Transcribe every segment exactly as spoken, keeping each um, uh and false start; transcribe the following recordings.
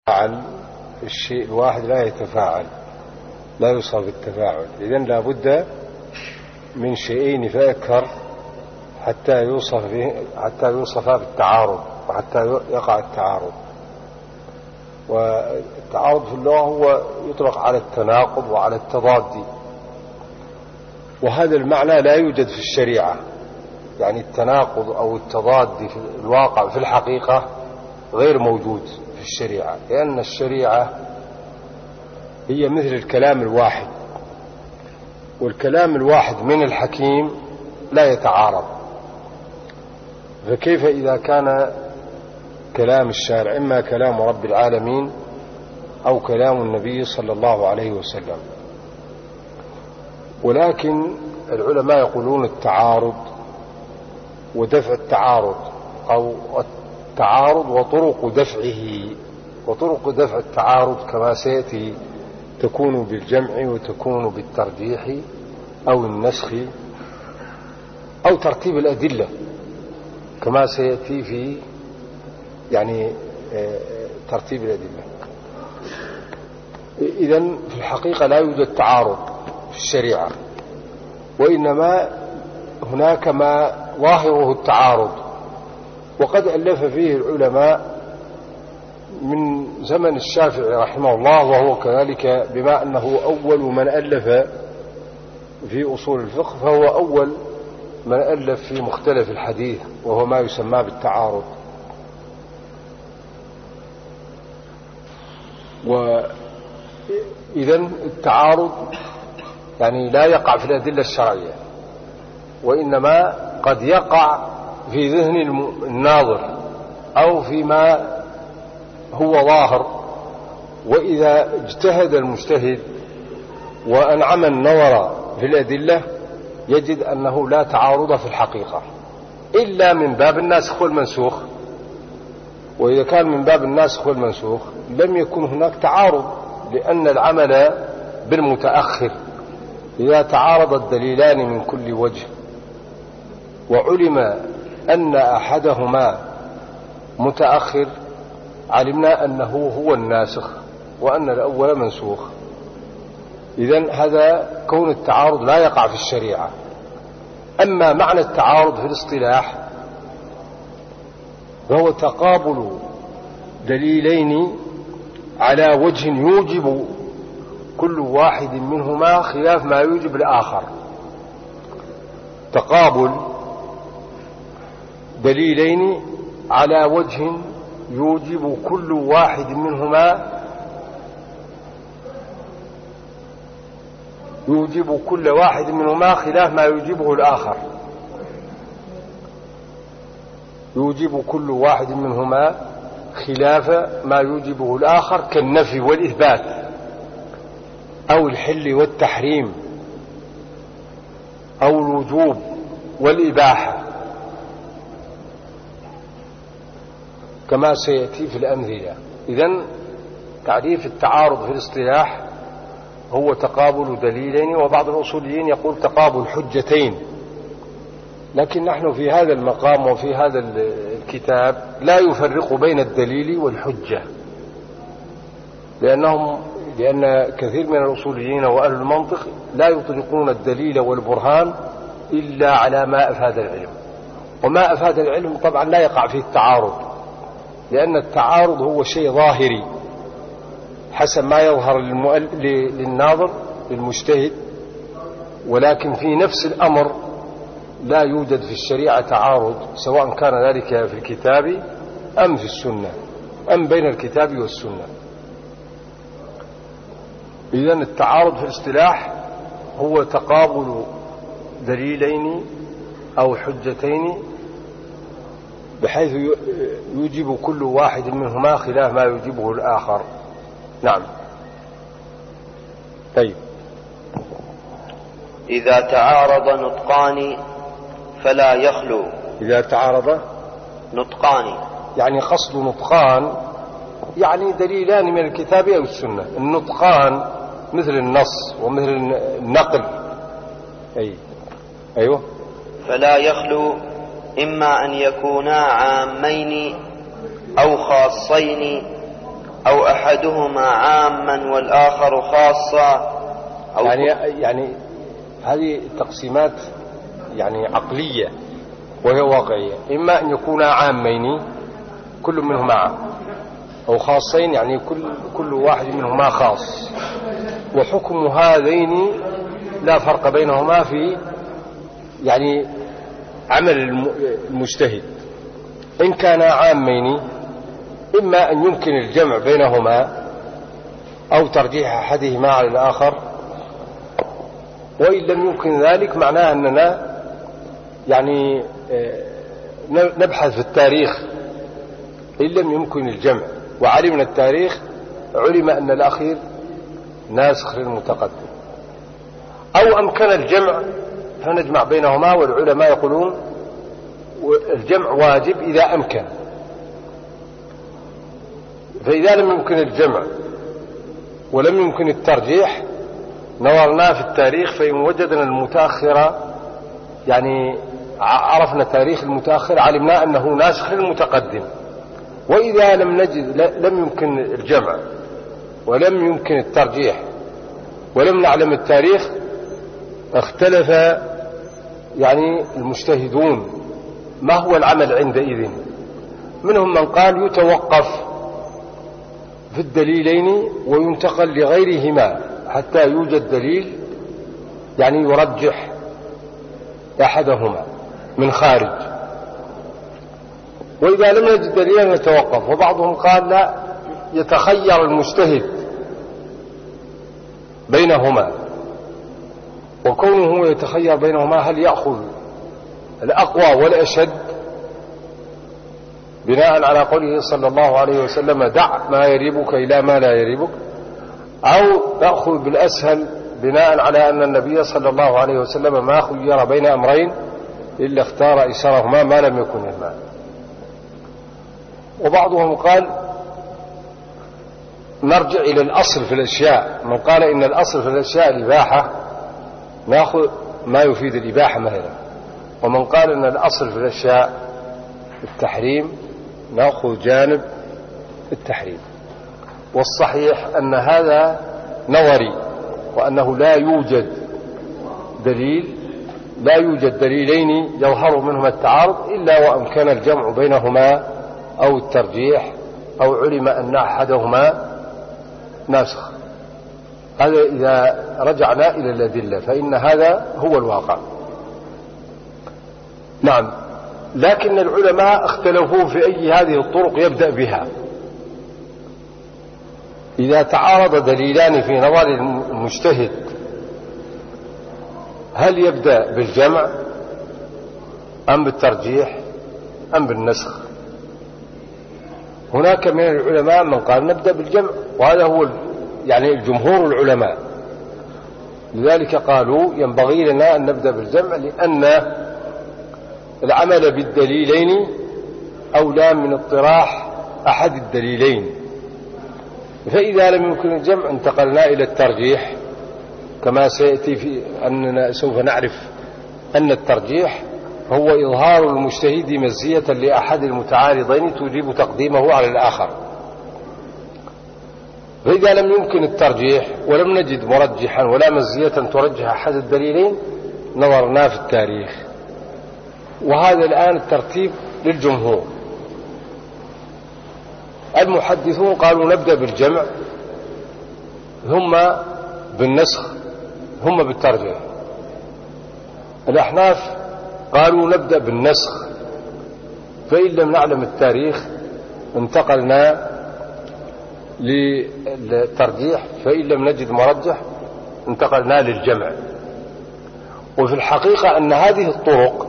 يتفاعل الشيء الواحد لا يتفاعل، لا يوصف بالتفاعل. إذن لا بد من شيئين فأكثر حتى يوصف حتى يوصفا بالتعارض وحتى يقع التعارض. والتعارض في اللغة هو يطلق على التناقض وعلى التضاد، وهذا المعنى لا يوجد في الشريعة. يعني التناقض أو التضاد في الواقع في الحقيقة غير موجود في الشريعة، لأن الشريعة هي مثل الكلام الواحد، والكلام الواحد من الحكيم لا يتعارض. فكيف إذا كان كلام الشارع إما كلام رب العالمين أو كلام النبي صلى الله عليه وسلم؟ ولكن العلماء يقولون التعارض ودفع التعارض، أو التعارض وطرق دفعه. وطرق دفع التعارض كما سيأتي تكون بالجمع وتكون بالترجيح أو النسخ أو ترتيب الأدلة كما سيأتي في يعني ترتيب الأدلة. إذن في الحقيقة لا يوجد تعارض في الشريعة، وإنما هناك ما ظاهره التعارض، وقد ألف فيه العلماء من زمن الشافعي رحمه الله، وهو كذلك بما أنه أول من ألف في أصول الفقه، فهو أول من ألف في مختلف الحديث، وهو ما يسمى بالتعارض. وإذن التعارض يعني لا يقع في الأدلة الشرعية، وإنما قد يقع في ذهن الناظر أو فيما هو ظاهر. وإذا اجتهد المجتهد وأنعم النظر في الأدلة يجد أنه لا تعارض في الحقيقة إلا من باب الناسخ والمنسوخ. وإذا كان من باب الناسخ والمنسوخ لم يكن هناك تعارض، لأن العمل بالمتأخر إذا تعارض الدليلان من كل وجه وعلم أن أحدهما متأخر علمنا أنه هو الناسخ وأن الأول منسوخ. إذن هذا كون التعارض لا يقع في الشريعة. أما معنى التعارض في الاصطلاح فهو تقابل دليلين على وجه يوجب كل واحد منهما خلاف ما يوجب الآخر. تقابل دليلين على وجه يوجب كل واحد منهما يوجب كل واحد منهما خلاف ما يوجبه الآخر. يوجب كل واحد منهما خلاف ما يوجبه الآخر، كالنفي والإثبات أو الحل والتحريم أو الوجوب والإباحة، كما سيأتي في الأمثلة. إذن تعريف التعارض في الاصطلاح هو تقابل دليلين، وبعض الأصوليين يقول تقابل حجتين. لكن نحن في هذا المقام وفي هذا الكتاب لا يفرق بين الدليل والحجة، لأنهم لأن كثير من الأصوليين وأهل المنطق لا يطلقون الدليل والبرهان إلا على ما أفاد العلم. وما أفاد العلم طبعا لا يقع فيه التعارض، لأن التعارض هو شيء ظاهري حسب ما يظهر للناظر للمجتهد، ولكن في نفس الأمر لا يوجد في الشريعة تعارض، سواء كان ذلك في الكتاب أم في السنة أم بين الكتاب والسنة. إذن التعارض في الاصطلاح هو تقابل دليلين أو حجتين بحيث يوجب كل واحد منهما خلاف ما يوجبه الآخر. نعم. طيب. إذا تعارض نطقان فلا يخلو. إذا تعارض نطقان يعني قصد نطقان يعني دليلان من الكتاب أو السنة. النطقان مثل النص ومثل النقل. أي أيوه. فلا يخلو إما أن يكونا عامين أو خاصين أو أحد أحدهما عاما والآخر خاصا أو يعني يعني هذه التقسيمات يعني عقلية وهي واقعية. إما أن يكونا عامين كل منهما عام، أو خاصين يعني كل كل واحد منهما خاص، وحكم هذين لا فرق بينهما في يعني عمل المجتهد. إن كانا عامين إما أن يمكن الجمع بينهما أو ترجيح أحدهما على الآخر، وإن لم يمكن ذلك معناه أننا يعني نبحث في التاريخ. إن لم يمكن الجمع وعلمنا التاريخ علم أن الأخير ناسخ للمتقدم، أو أمكن الجمع فنجمع بينهما، والعلماء يقولون الجمع واجب إذا أمكن. فإذا لم يمكن الجمع ولم يمكن الترجيح نظرنا في التاريخ، فإن وجدنا المتأخر يعني عرفنا تاريخ المتأخر علمنا أنه ناسخ للمتقدم. وإذا لم نجد لم يمكن الجمع ولم يمكن الترجيح ولم نعلم التاريخ اختلف يعني المجتهدون ما هو العمل عندئذ. منهم من قال يتوقف في الدليلين وينتقل لغيرهما حتى يوجد دليل يعني يرجح أحدهما من خارج، وإذا لم يجد دليلا يتوقف. وبعضهم قال لا، يتخير المجتهد بينهما، وكونه يتخير بينهما هل يأخذ الأقوى والأشد بناء على قوله صلى الله عليه وسلم دع ما يريبك إلى ما لا يريبك، أو يأخذ بالأسهل بناء على أن النبي صلى الله عليه وسلم ما خير بين أمرين إلا اختار أيسرهما ما لم يكن الماء. وبعضهم قال نرجع إلى الأصل في الأشياء، من قال إن الأصل في الأشياء الإباحة نأخذ ما يفيد الإباحة مثلا، ومن قال إن الأصل في الأشياء التحريم نأخذ جانب التحريم. والصحيح أن هذا نظري، وأنه لا يوجد دليل لا يوجد دليلين يظهر منهما التعارض إلا وأمكن الجمع بينهما أو الترجيح أو علم أن أحدهما ناسخ. هذا إذا رجعنا إلى الأدلة، فإن هذا هو الواقع. نعم، لكن العلماء اختلفوا في أي هذه الطرق يبدأ بها. إذا تعارض دليلان في نظر المجتهد هل يبدأ بالجمع أم بالترجيح أم بالنسخ؟ هناك من العلماء من قال نبدأ بالجمع، وهذا هو يعني الجمهور العلماء. لذلك قالوا ينبغي لنا أن نبدأ بالجمع، لأن العمل بالدليلين أولى من اطراح أحد الدليلين. فإذا لم يمكن الجمع انتقلنا إلى الترجيح، كما سيأتي في أننا سوف نعرف أن الترجيح هو إظهار المجتهد مزية لأحد المتعارضين توجب تقديمه على الآخر. فإذا لم يمكن الترجيح ولم نجد مرجحا ولا مزية ترجح أحد الدليلين نظرنا في التاريخ. وهذا الآن الترتيب للجمهور. المحدثون قالوا نبدأ بالجمع، ثم بالنسخ، ثم بالترجيح. الأحناف قالوا نبدأ بالنسخ، فإن لم نعلم التاريخ انتقلنا للترجيح، فإن لم نجد مرجح انتقلنا للجمع. وفي الحقيقة أن هذه الطرق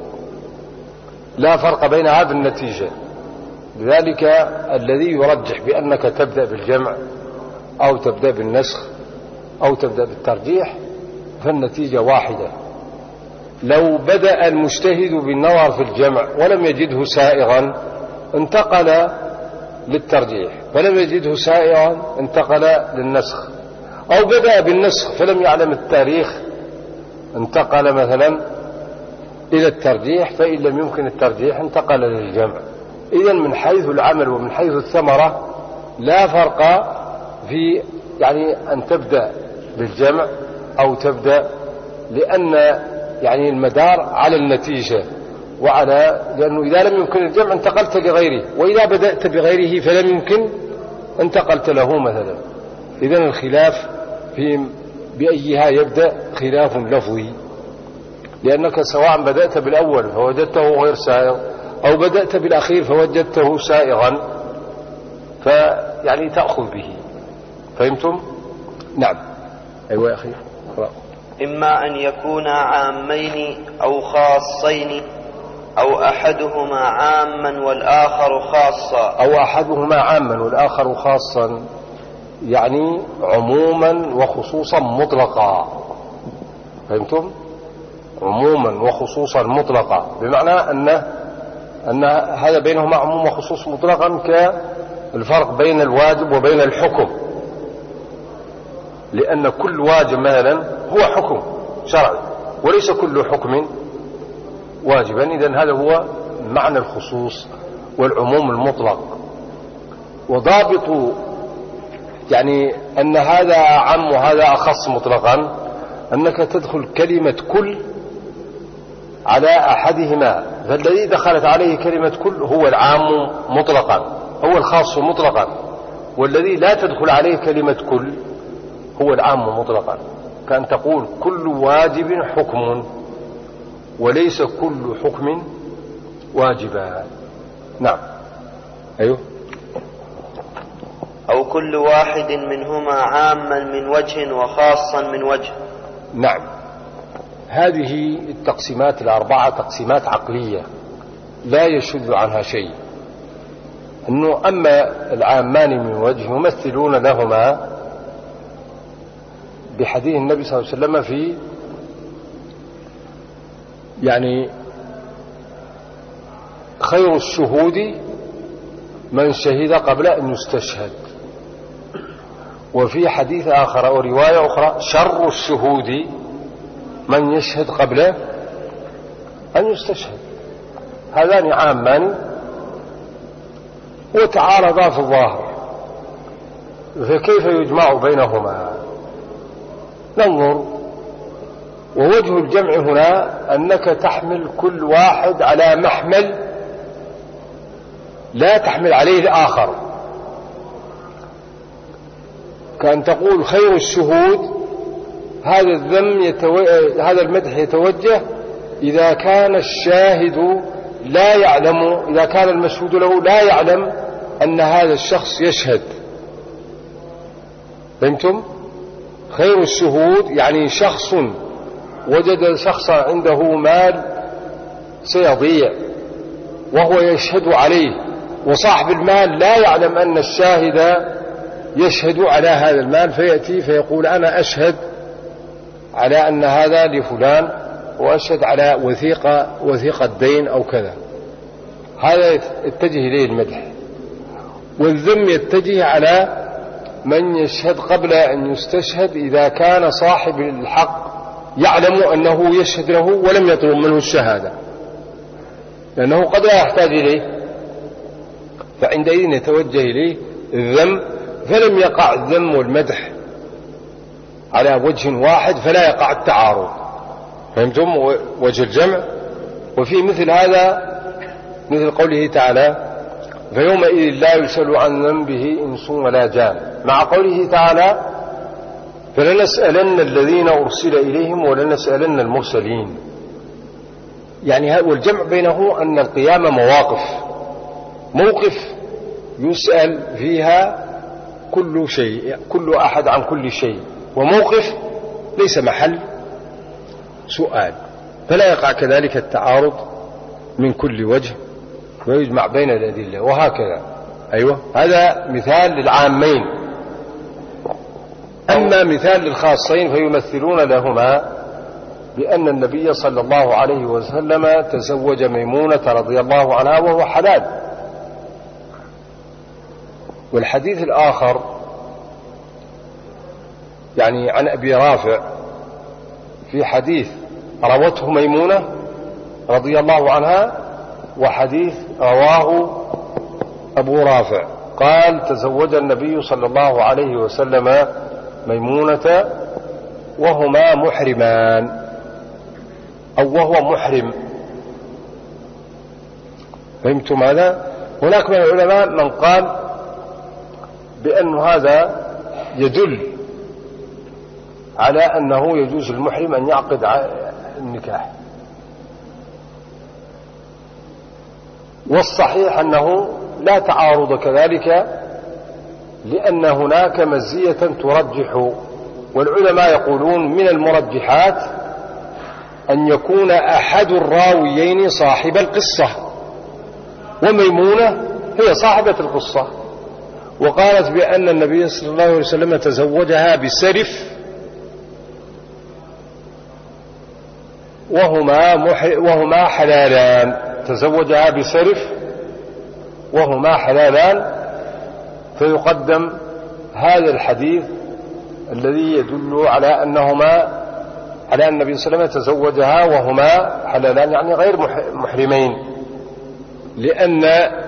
لا فرق بينها بالنتيجة. لذلك الذي يرجح بأنك تبدأ بالجمع أو تبدأ بالنسخ أو تبدأ بالترجيح فالنتيجة واحدة. لو بدأ المجتهد بالنظر في الجمع ولم يجده سائغا انتقل للترجيح، فلم يجده سائغا انتقل للنسخ، أو بدأ بالنسخ فلم يعلم التاريخ انتقل مثلا إلى الترجيح، فإن لم يمكن الترجيح انتقل للجمع. إذن من حيث العمل ومن حيث الثمرة لا فرق في يعني أن تبدأ بالجمع أو تبدأ، لأن يعني المدار على النتيجة وعلى، لأنه إذا لم يمكن الجمع انتقلت لغيره، وإذا بدأت بغيره فلم يمكن انتقلت له مثلا. إذن الخلاف في بأيها يبدأ خلاف لفظي، لأنك سواء بدأت بالأول فوجدته غير سائغ أو بدأت بالأخير فوجدته سائغا فيعني تأخذ به. فهمتم؟ نعم. أيوة يا أخي. إما أن يكونا عامين أو خاصين أو أحدهما عاما والآخر خاصا. أو أحدهما عاما والآخر خاصا، يعني عموما وخصوصا مطلقا. فهمتم؟ عموما وخصوصا مطلقا، بمعنى أن أن هذا بينهما عموم وخصوص مطلقا كالفرق بين الواجب وبين الحكم، لأن كل واجب مثلا هو حكم شرعي وليس كل حكم واجبا. إذن هذا هو معنى الخصوص والعموم المطلق. وضابط يعني أن هذا عام وهذا أخص مطلقا أنك تدخل كلمة كل على أحدهما، فالذي دخلت عليه كلمة كل هو العام مطلقا، هو الخاص مطلقا، والذي لا تدخل عليه كلمة كل هو العام مطلقا. كأن تقول كل واجب حكم وليس كل حكم واجبا. نعم. أيوه. أو كل واحد منهما عاما من وجه وخاصا من وجه. نعم. هذه التقسيمات الأربعة تقسيمات عقلية لا يشذ عنها شيء. أنه أما العامان من وجه يمثلون لهما بحديث النبي صلى الله عليه وسلم في يعني خير الشهود من شهد قبل أن يستشهد، وفي حديث آخر أو رواية أخرى شر الشهود من يشهد قبل أن يستشهد. هذان عامان وتعارضا في الظاهر، فكيف يجمع بينهما؟ ننظر. ووجه الجمع هنا أنك تحمل كل واحد على محمل لا تحمل عليه الآخر، كأن تقول خير الشهود هذا الذم يتو... هذا المدح يتوجه إذا كان الشاهد لا يعلم، إذا كان المشهود له لا يعلم أن هذا الشخص يشهد. فهمتم؟ خير الشهود يعني شخص وجد شخصا عنده مال سيضيع وهو يشهد عليه، وصاحب المال لا يعلم أن الشاهد يشهد على هذا المال، فيأتي فيقول أنا أشهد على أن هذا لفلان وأشهد على وثيقة وثيقة دين أو كذا. هذا يتجه إليه المدح. والذم يتجه على من يشهد قبل أن يستشهد إذا كان صاحب الحق يعلم أنه يشهد له ولم يطلب منه الشهادة، لأنه قد لا يحتاج إليه، فعندئذ يتوجه إليه الذم، فلم يقع الذم والمدح على وجه واحد فلا يقع التعارض. فهمتم وجه الجمع؟ وفي مثل هذا مثل قوله تعالى فيومئذ لا يسأل عن ذنبه إنس ولا جان، مع قوله تعالى فلنسألن الذين أرسل إليهم ولنسألن المرسلين. يعني والجمع بينه أن القيامة مواقف، موقف يسأل فيها كل شيء كل أحد عن كل شيء، وموقف ليس محل سؤال، فلا يقع كذلك التعارض من كل وجه ويجمع بين الأدلة وهكذا. أيوة، هذا مثال للعامين. أما مثال للخاصين فيمثلون لهما بأن النبي صلى الله عليه وسلم تزوج ميمونة رضي الله عنها وهو حلال. والحديث الآخر يعني عن أبي رافع في حديث روته ميمونة رضي الله عنها، وحديث رواه أبو رافع قال تزوج النبي صلى الله عليه وسلم ميمونة وهما محرمان، أو وهو محرم. فهمتم هذا؟ هناك من العلماء من قال بأن هذا يدل على أنه يجوز المحرم أن يعقد النكاح، والصحيح أنه لا تعارض كذلك، لأن هناك مزية ترجح، والعلماء يقولون من المرجحات أن يكون أحد الراويين صاحب القصة، وميمونة هي صاحبة القصة، وقالت بأن النبي صلى الله عليه وسلم تزوجها بسرف وهما, وهما حلالان، تزوجها بسرف وهما حلالان، فيقدم هذا الحديث الذي يدل على أنهما على أن النبي صلى الله عليه وسلم تزوجها وهما حلالان، يعني غير محرمين، لأن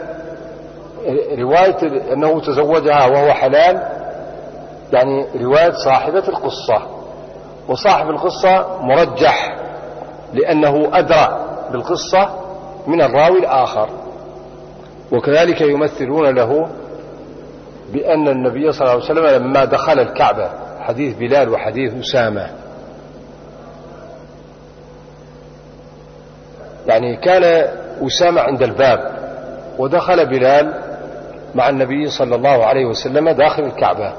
رواية أنه تزوجها وهو حلال يعني رواية صاحبة القصة، وصاحب القصة مرجح لأنه أدرى بالقصة من الراوي الآخر. وكذلك يمثلون له بأن النبي صلى الله عليه وسلم لما دخل الكعبة، حديث بلال وحديث أسامة، يعني كان أسامة عند الباب ودخل بلال مع النبي صلى الله عليه وسلم داخل الكعبة،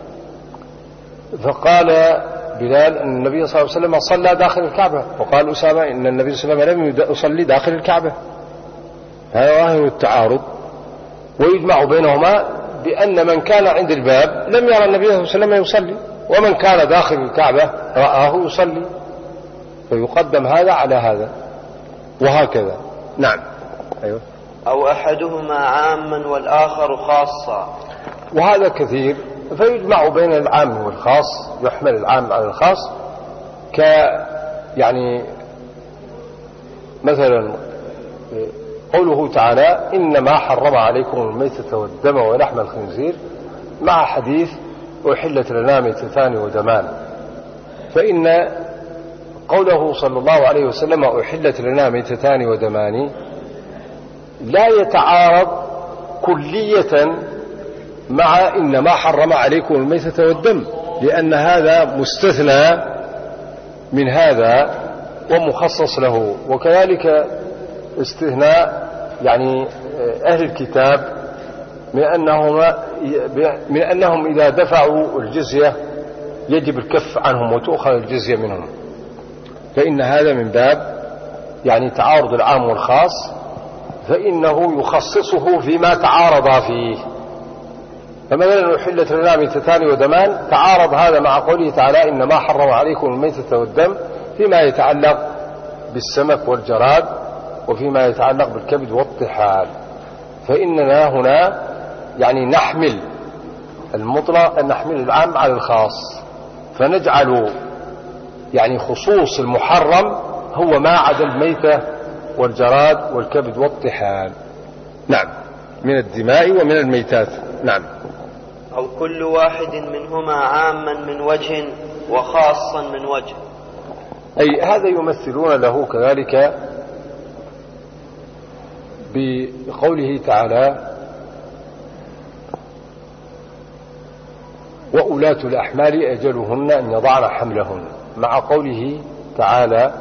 فقال بلال أن النبي صلى الله عليه وسلم صلى داخل الكعبة، وقال أسامة إن النبي صلى الله عليه وسلم لم يصلي داخل الكعبة. هذا ظاهر التعارض، ويجمع بينهما بأن من كان عند الباب لم يرى النبي صلى الله عليه وسلم يصلي، ومن كان داخل الكعبة رآه يصلي، فيقدم هذا على هذا، وهكذا. نعم. أيوة. أو أحدهما عاما والآخر خاصا، وهذا كثير، فيجمع بين العام والخاص، يحمل العام على الخاص، ك يعني مثلا قوله تعالى إنما حرم عليكم الميتة والدم ولحم الخنزير، مع حديث أحلت لنا ميتتان ودمان، فإن قوله صلى الله عليه وسلم أحلت لنا ميتتان ودمان لا يتعارض كلية مع إنما حرم عليكم الميتة والدم، لأن هذا مستثنى من هذا ومخصص له. وكذلك استثناء يعني أهل الكتاب من أنهم, من أنهم إذا دفعوا الجزية يجب الكف عنهم وتؤخذ الجزية منهم، فإن هذا من باب يعني تعارض العام والخاص، فإنه يخصصه فيما تعارض فيه. فمثلا أحلت لنا ميتتان ودمان، تعارض هذا مع قوله تعالى إنما حرم عليكم الميتة والدم فيما يتعلق بالسمك والجراد وفيما يتعلق بالكبد والطحال، فإننا هنا يعني نحمل المطلق، نحمل العام على الخاص، فنجعل يعني خصوص المحرم هو ما عدا الميتة والجراد والكبد والطحال. نعم، من الدماء ومن الميتات. نعم. أو كل واحد منهما عاما من وجه وخاصا من وجه، أي هذا يمثلون له كذلك بقوله تعالى وأولاة الأحمال أجلهن أن يضعن حملهن، مع قوله تعالى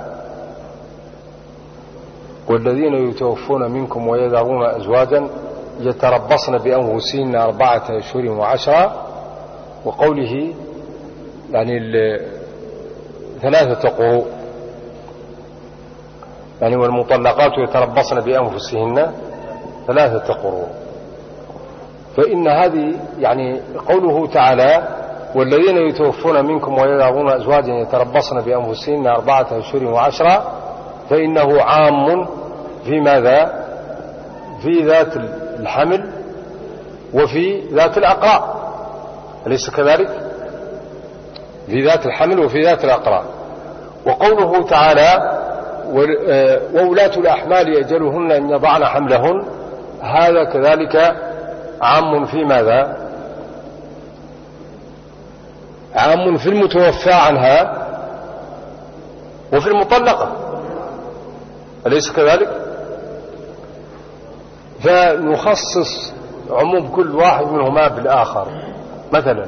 والذين يتوفون منكم ويذرون أزواجا يتربصن بأنفسهن أربعة أشهر وعشرة، وقوله يعني ثلاثة قروء، يعني والمطلقات يتربصن بأنفسهن ثلاثة قروء. فإن هذه يعني قوله تعالى والذين يتوفون منكم ويذرون أزواجا يتربصن بأنفسهن أربعة أشهر وعشرة، فإنه عام في ماذا؟ في ذات الحمل وفي ذات الأقراء، أليس كذلك؟ في ذات الحمل وفي ذات الأقراء. وقوله تعالى وولاة الأحمال أجلهن أن يضعن حملهن، هذا كذلك عام في ماذا؟ عام في المتوفى عنها وفي المطلقة، أليس كذلك؟ فنخصص عموم كل واحد منهما بالآخر. مثلا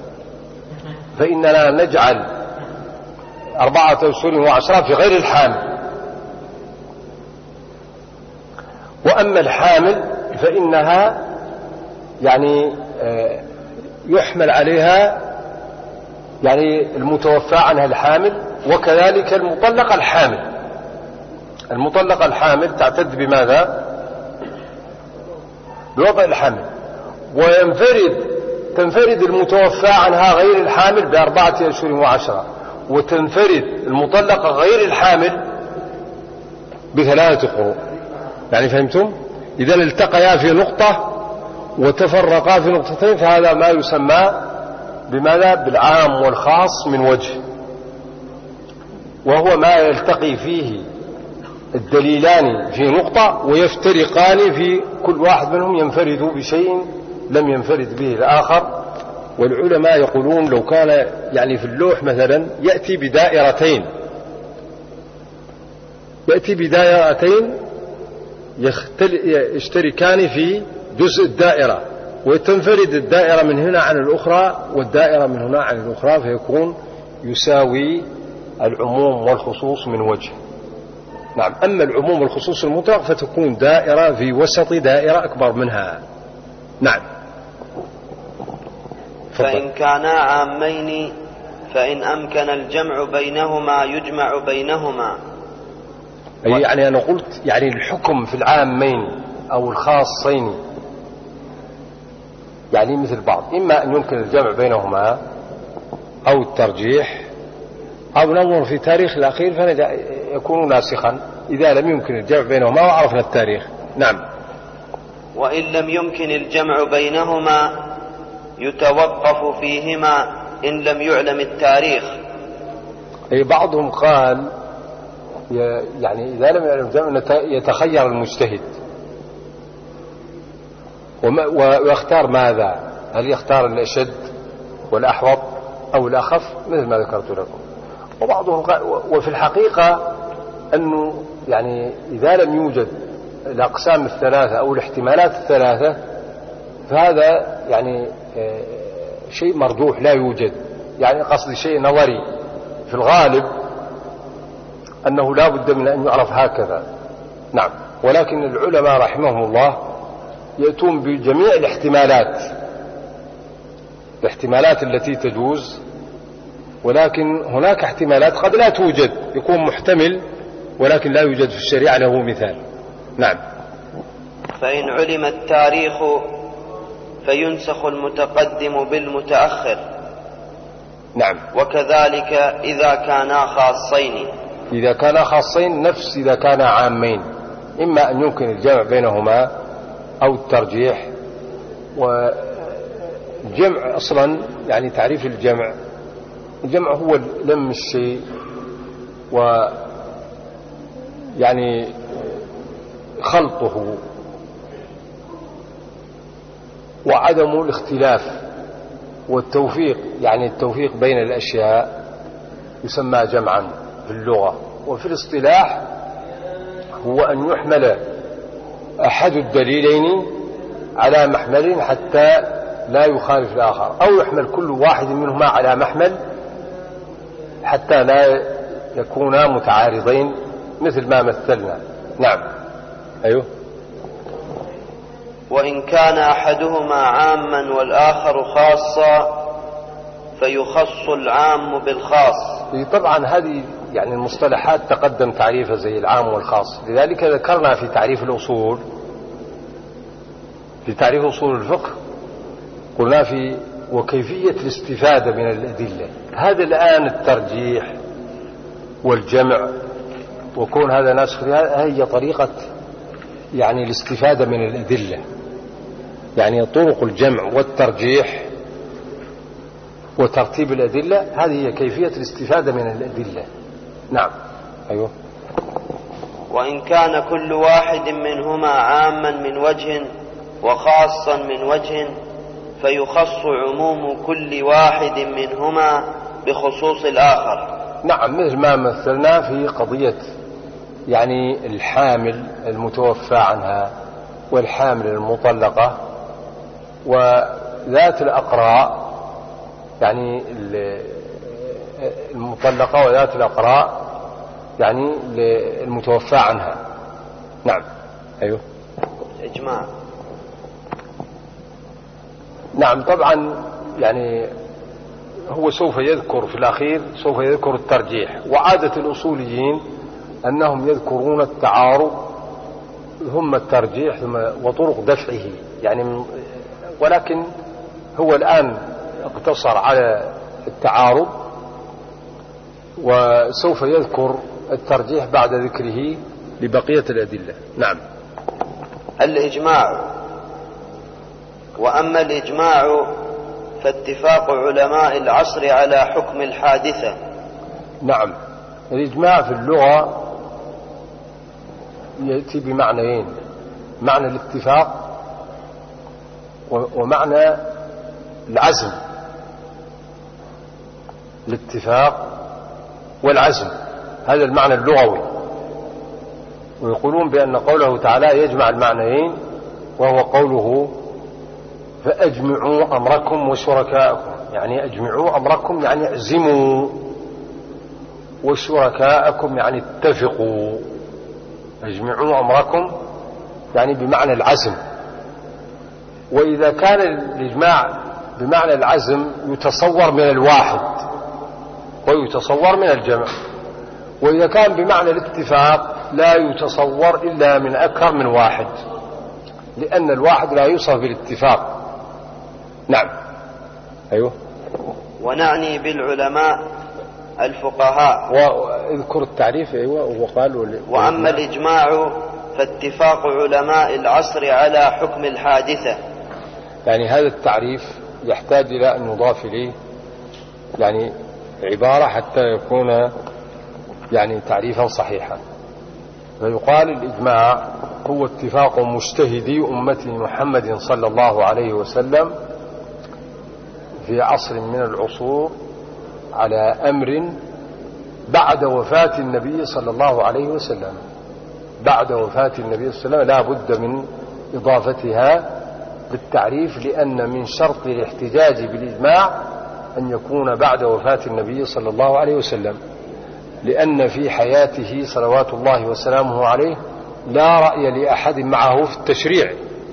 فإننا نجعل أربعة أشهر وعشرة في غير الحامل، وأما الحامل فإنها يعني يحمل عليها يعني المتوفى عنها الحامل، وكذلك المطلقة الحامل. المطلقة الحامل تعتد بماذا؟ بوضع الحمل، وينفرد تنفرد المتوفى عنها غير الحامل بأربعة أشهر وعشرة، وتنفرد المطلقة غير الحامل بثلاثة قروء. يعني فهمتم؟ إذا التقيا في نقطة وتفرقا في نقطتين فهذا ما يسمى بماذا؟ بالعام والخاص من وجه، وهو ما يلتقي فيه الدليلان في نقطة ويفترقان في كل واحد منهم ينفرد بشيء لم ينفرد به الآخر. والعلماء يقولون لو كان يعني في اللوح مثلا يأتي بدائرتين يأتي بدائرتين يشتركان في جزء الدائرة، وتنفرد الدائرة من هنا عن الأخرى والدائرة من هنا عن الأخرى، فيكون يساوي العموم والخصوص من وجه. نعم. أما العموم والخصوص المطلق فتكون دائرة في وسط دائرة أكبر منها. نعم. فإن كانا عامين فإن أمكن الجمع بينهما يجمع بينهما. أي يعني أنا قلت يعني الحكم في العامين أو الخاصين يعني مثل بعض، إما أن يمكن الجمع بينهما أو الترجيح، أو ننظر في تاريخ الأخير فيكون ناسخا إذا لم يمكن الجمع بينهما وعرفنا التاريخ. نعم. وإن لم يمكن الجمع بينهما يتوقف فيهما إن لم يعلم التاريخ. أي بعضهم قال يعني إذا لم يعلم الجمع يتخير المجتهد ويختار ماذا؟ هل يختار الأشد والأحوط أو الأخف مثل ما ذكرت لكم. وبعضهم قال وفي الحقيقة أنه يعني إذا لم يوجد الأقسام الثلاثة أو الاحتمالات الثلاثة فهذا يعني شيء مرجوح لا يوجد، يعني قصد شيء نظري في الغالب أنه لا بد من أن يعرف هكذا. نعم. ولكن العلماء رحمهم الله يأتون بجميع الاحتمالات الاحتمالات التي تجوز، ولكن هناك احتمالات قد لا توجد، يكون محتمل ولكن لا يوجد في الشريعة له مثال. نعم. فإن علم التاريخ فينسخ المتقدم بالمتأخر. نعم. وكذلك إذا كانا خاصين. إذا كانا خاصين نفس إذا كانا عامين، إما أن يمكن الجمع بينهما أو الترجيح. والجمع أصلا يعني تعريف الجمع، الجمع هو لم الشيء و يعني خلطه وعدم الاختلاف والتوفيق، يعني التوفيق بين الأشياء يسمى جمعا في اللغة. وفي الاصطلاح هو أن يحمل أحد الدليلين على محمل حتى لا يخالف الآخر، أو يحمل كل واحد منهما على محمل حتى لا يكونا متعارضين مثل ما مثلنا. نعم. أيوه. وإن كان أحدهما عاما والآخر خاصا فيخص العام بالخاص. طبعا هذه يعني المصطلحات تقدم تعريفها زي العام والخاص، لذلك ذكرنا في تعريف الأصول في تعريف أصول الفقه قلنا في وكيفية الاستفادة من الأدلة. هذا الآن الترجيح والجمع وكون هذا ناسخ، هي طريقة يعني الاستفادة من الأدلة، يعني طرق الجمع والترجيح وترتيب الأدلة، هذه هي كيفية الاستفادة من الأدلة. نعم. أيوه. وإن كان كل واحد منهما عاما من وجه وخاصا من وجه، فيخص عموم كل واحد منهما بخصوص الآخر. نعم، مثل ما مثلنا في قضية يعني الحامل المتوفى عنها والحامل المطلقة وذات الأقراء، يعني المطلقة وذات الأقراء يعني المتوفى عنها. نعم. أيوه. إجماع. نعم طبعا، يعني هو سوف يذكر في الأخير سوف يذكر الترجيح، وعادة الأصوليين أنهم يذكرون التعارض ثم الترجيح ثم وطرق دفعه، يعني ولكن هو الآن اقتصر على التعارض وسوف يذكر الترجيح بعد ذكره لبقية الأدلة. نعم. الإجماع. وأما الإجماع فاتفاق علماء العصر على حكم الحادثة. نعم، الإجماع في اللغة يأتي بمعنيين: معنى الاتفاق ومعنى العزم. الاتفاق والعزم هذا المعنى اللغوي، ويقولون بأن قوله تعالى يجمع المعنيين، وهو قوله فأجمعوا أمركم وشركاءكم، يعني أجمعوا أمركم يعني اعزموا، وشركاءكم يعني اتفقوا. أجمعوا أمركم يعني بمعنى العزم. وإذا كان الإجماع بمعنى العزم يتصور من الواحد ويتصور من الجمع، وإذا كان بمعنى الاتفاق لا يتصور إلا من أكثر من واحد، لأن الواحد لا يوصف بالاتفاق. نعم. أيوه. ونعني بالعلماء الفقهاء. واذكر التعريف. أيوه. وقال وأما الإجماع فاتفاق علماء العصر على حكم الحادثة. يعني هذا التعريف يحتاج إلى أن نضاف إليه يعني عبارة حتى يكون يعني تعريفا صحيحا. فيقال الإجماع هو اتفاق مجتهدي أمة محمد صلى الله عليه وسلم في عصر من العصور على أمر بعد وفاة النبي صلى الله عليه وسلم. بعد وفاة النبي صلى الله عليه وسلم لا بد من إضافتها بالتعريف، لأن من شرط الاحتجاج بالإجماع أن يكون بعد وفاة النبي صلى الله عليه وسلم، لأن في حياته صلوات الله وسلامه عليه لا رأي لأحد معه في التشريع،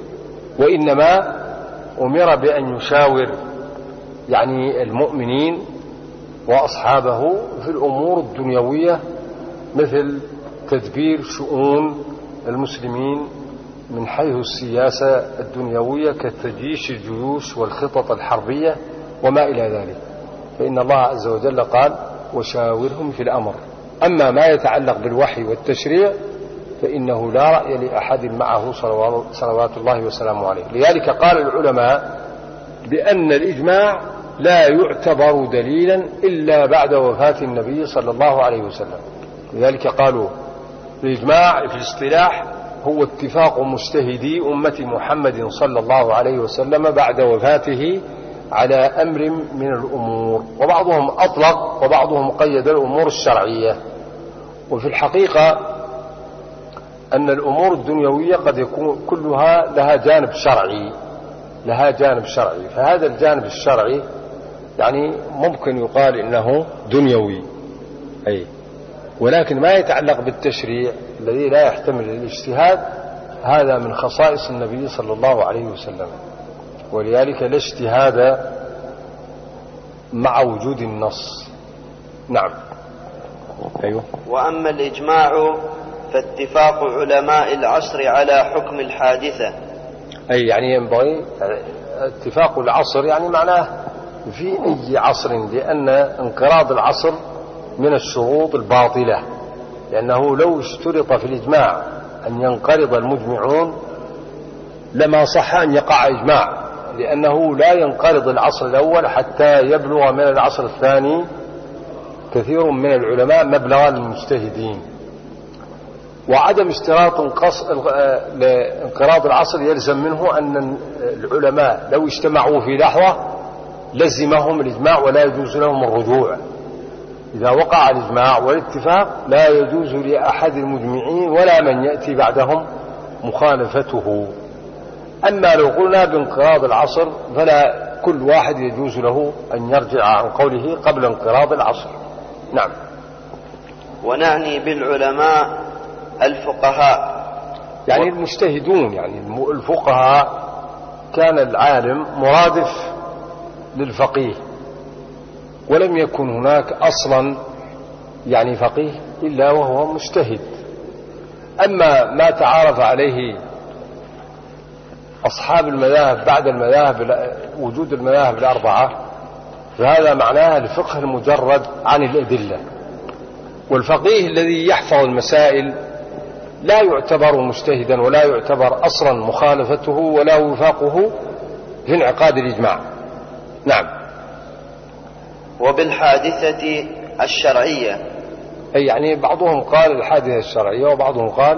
وإنما أمر بأن يشاور يعني المؤمنين وأصحابه في الأمور الدنيوية، مثل تدبير شؤون المسلمين من حيث السياسة الدنيوية كتجيش الجيوش والخطط الحربية وما إلى ذلك. فإن الله عز وجل قال وشاورهم في الأمر. أما ما يتعلق بالوحي والتشريع فإنه لا رأي لأحد معه صلوات الله وسلامه عليه. لذلك قال العلماء بأن الإجماع لا يعتبر دليلا إلا بعد وفاة النبي صلى الله عليه وسلم. لذلك قالوا الإجماع في الاصطلاح هو اتفاق مجتهدي أمة محمد صلى الله عليه وسلم بعد وفاته على أمر من الأمور، وبعضهم أطلق وبعضهم قيد الأمور الشرعية. وفي الحقيقة أن الأمور الدنيوية قد يكون كلها لها جانب شرعي لها جانب شرعي فهذا الجانب الشرعي يعني ممكن يقال إنه دنيوي، أي ولكن ما يتعلق بالتشريع الذي لا يحتمل الاجتهاد هذا من خصائص النبي صلى الله عليه وسلم، ولذلك لا اجتهاد مع وجود النص. نعم. أيوه. وأما الإجماع فاتفاق علماء العصر على حكم الحادثة. أي يعني ينبغي اتفاق العصر يعني معناه في أي عصر، لأن انقراض العصر من الشروط الباطلة، لأنه لو اشترط في الإجماع أن ينقرض المجمعون لما صح أن يقع إجماع، لأنه لا ينقرض العصر الأول حتى يبلغ من العصر الثاني كثير من العلماء مبلغ المجتهدين. وعدم اشتراط لانقراض العصر يلزم منه أن العلماء لو اجتمعوا في لحظة لزمهم الإجماع ولا يجوز لهم الرجوع. إذا وقع الإجماع والاتفاق لا يجوز لأحد المجمعين ولا من يأتي بعدهم مخالفته. أما لو قلنا بانقراض العصر فلا كل واحد يجوز له أن يرجع عن قوله قبل انقراض العصر. نعم. ونعني بالعلماء الفقهاء يعني المجتهدون، يعني الفقهاء كان العالم مرادف للفقيه، ولم يكن هناك أصلا يعني فقيه إلا وهو مجتهد. أما ما تعارف عليه أصحاب المذاهب بعد المذاهب وجود المذاهب الأربعة فهذا معناه الفقه المجرد عن الأدلة. والفقيه الذي يحفظ المسائل لا يعتبر مجتهدا ولا يعتبر أصلا مخالفته ولا وفاقه في انعقاد الإجماع. نعم. وبالحادثة الشرعية، أي يعني بعضهم قال الحادثة الشرعية وبعضهم قال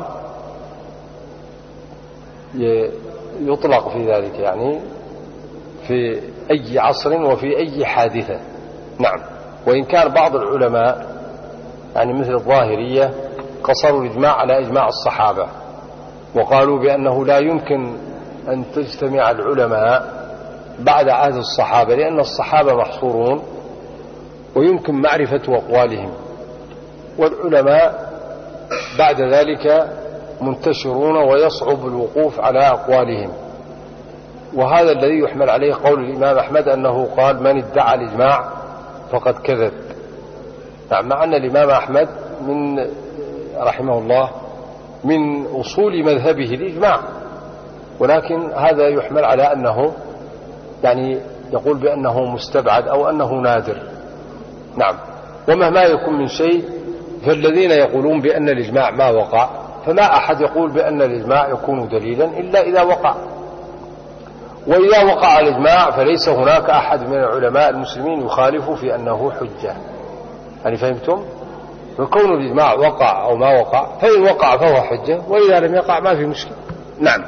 يطلق في ذلك يعني في أي عصر وفي أي حادثة. نعم. وإن كان بعض العلماء يعني مثل الظاهرية قصروا الإجماع على إجماع الصحابة وقالوا بأنه لا يمكن أن تجتمع العلماء بعد عهد الصحابة لأن الصحابة محصورون ويمكن معرفة أقوالهم، والعلماء بعد ذلك منتشرون ويصعب الوقوف على أقوالهم. وهذا الذي يحمل عليه قول الإمام أحمد أنه قال من ادعى الإجماع فقد كذب. نعم. مع أن الإمام أحمد من رحمه الله من أصول مذهبه الإجماع، ولكن هذا يحمل على أنه يعني يقول بأنه مستبعد أو أنه نادر. نعم. ومهما يكون من شيء فالذين يقولون بأن الإجماع ما وقع فما أحد يقول بأن الإجماع يكون دليلا إلا إذا وقع. وإذا وقع الإجماع فليس هناك أحد من العلماء المسلمين يخالف في أنه حجة. يعني فهمتم؟ فكون الإجماع وقع أو ما وقع فإن وقع فهو حجة وإذا لم يقع ما في مشكلة. نعم.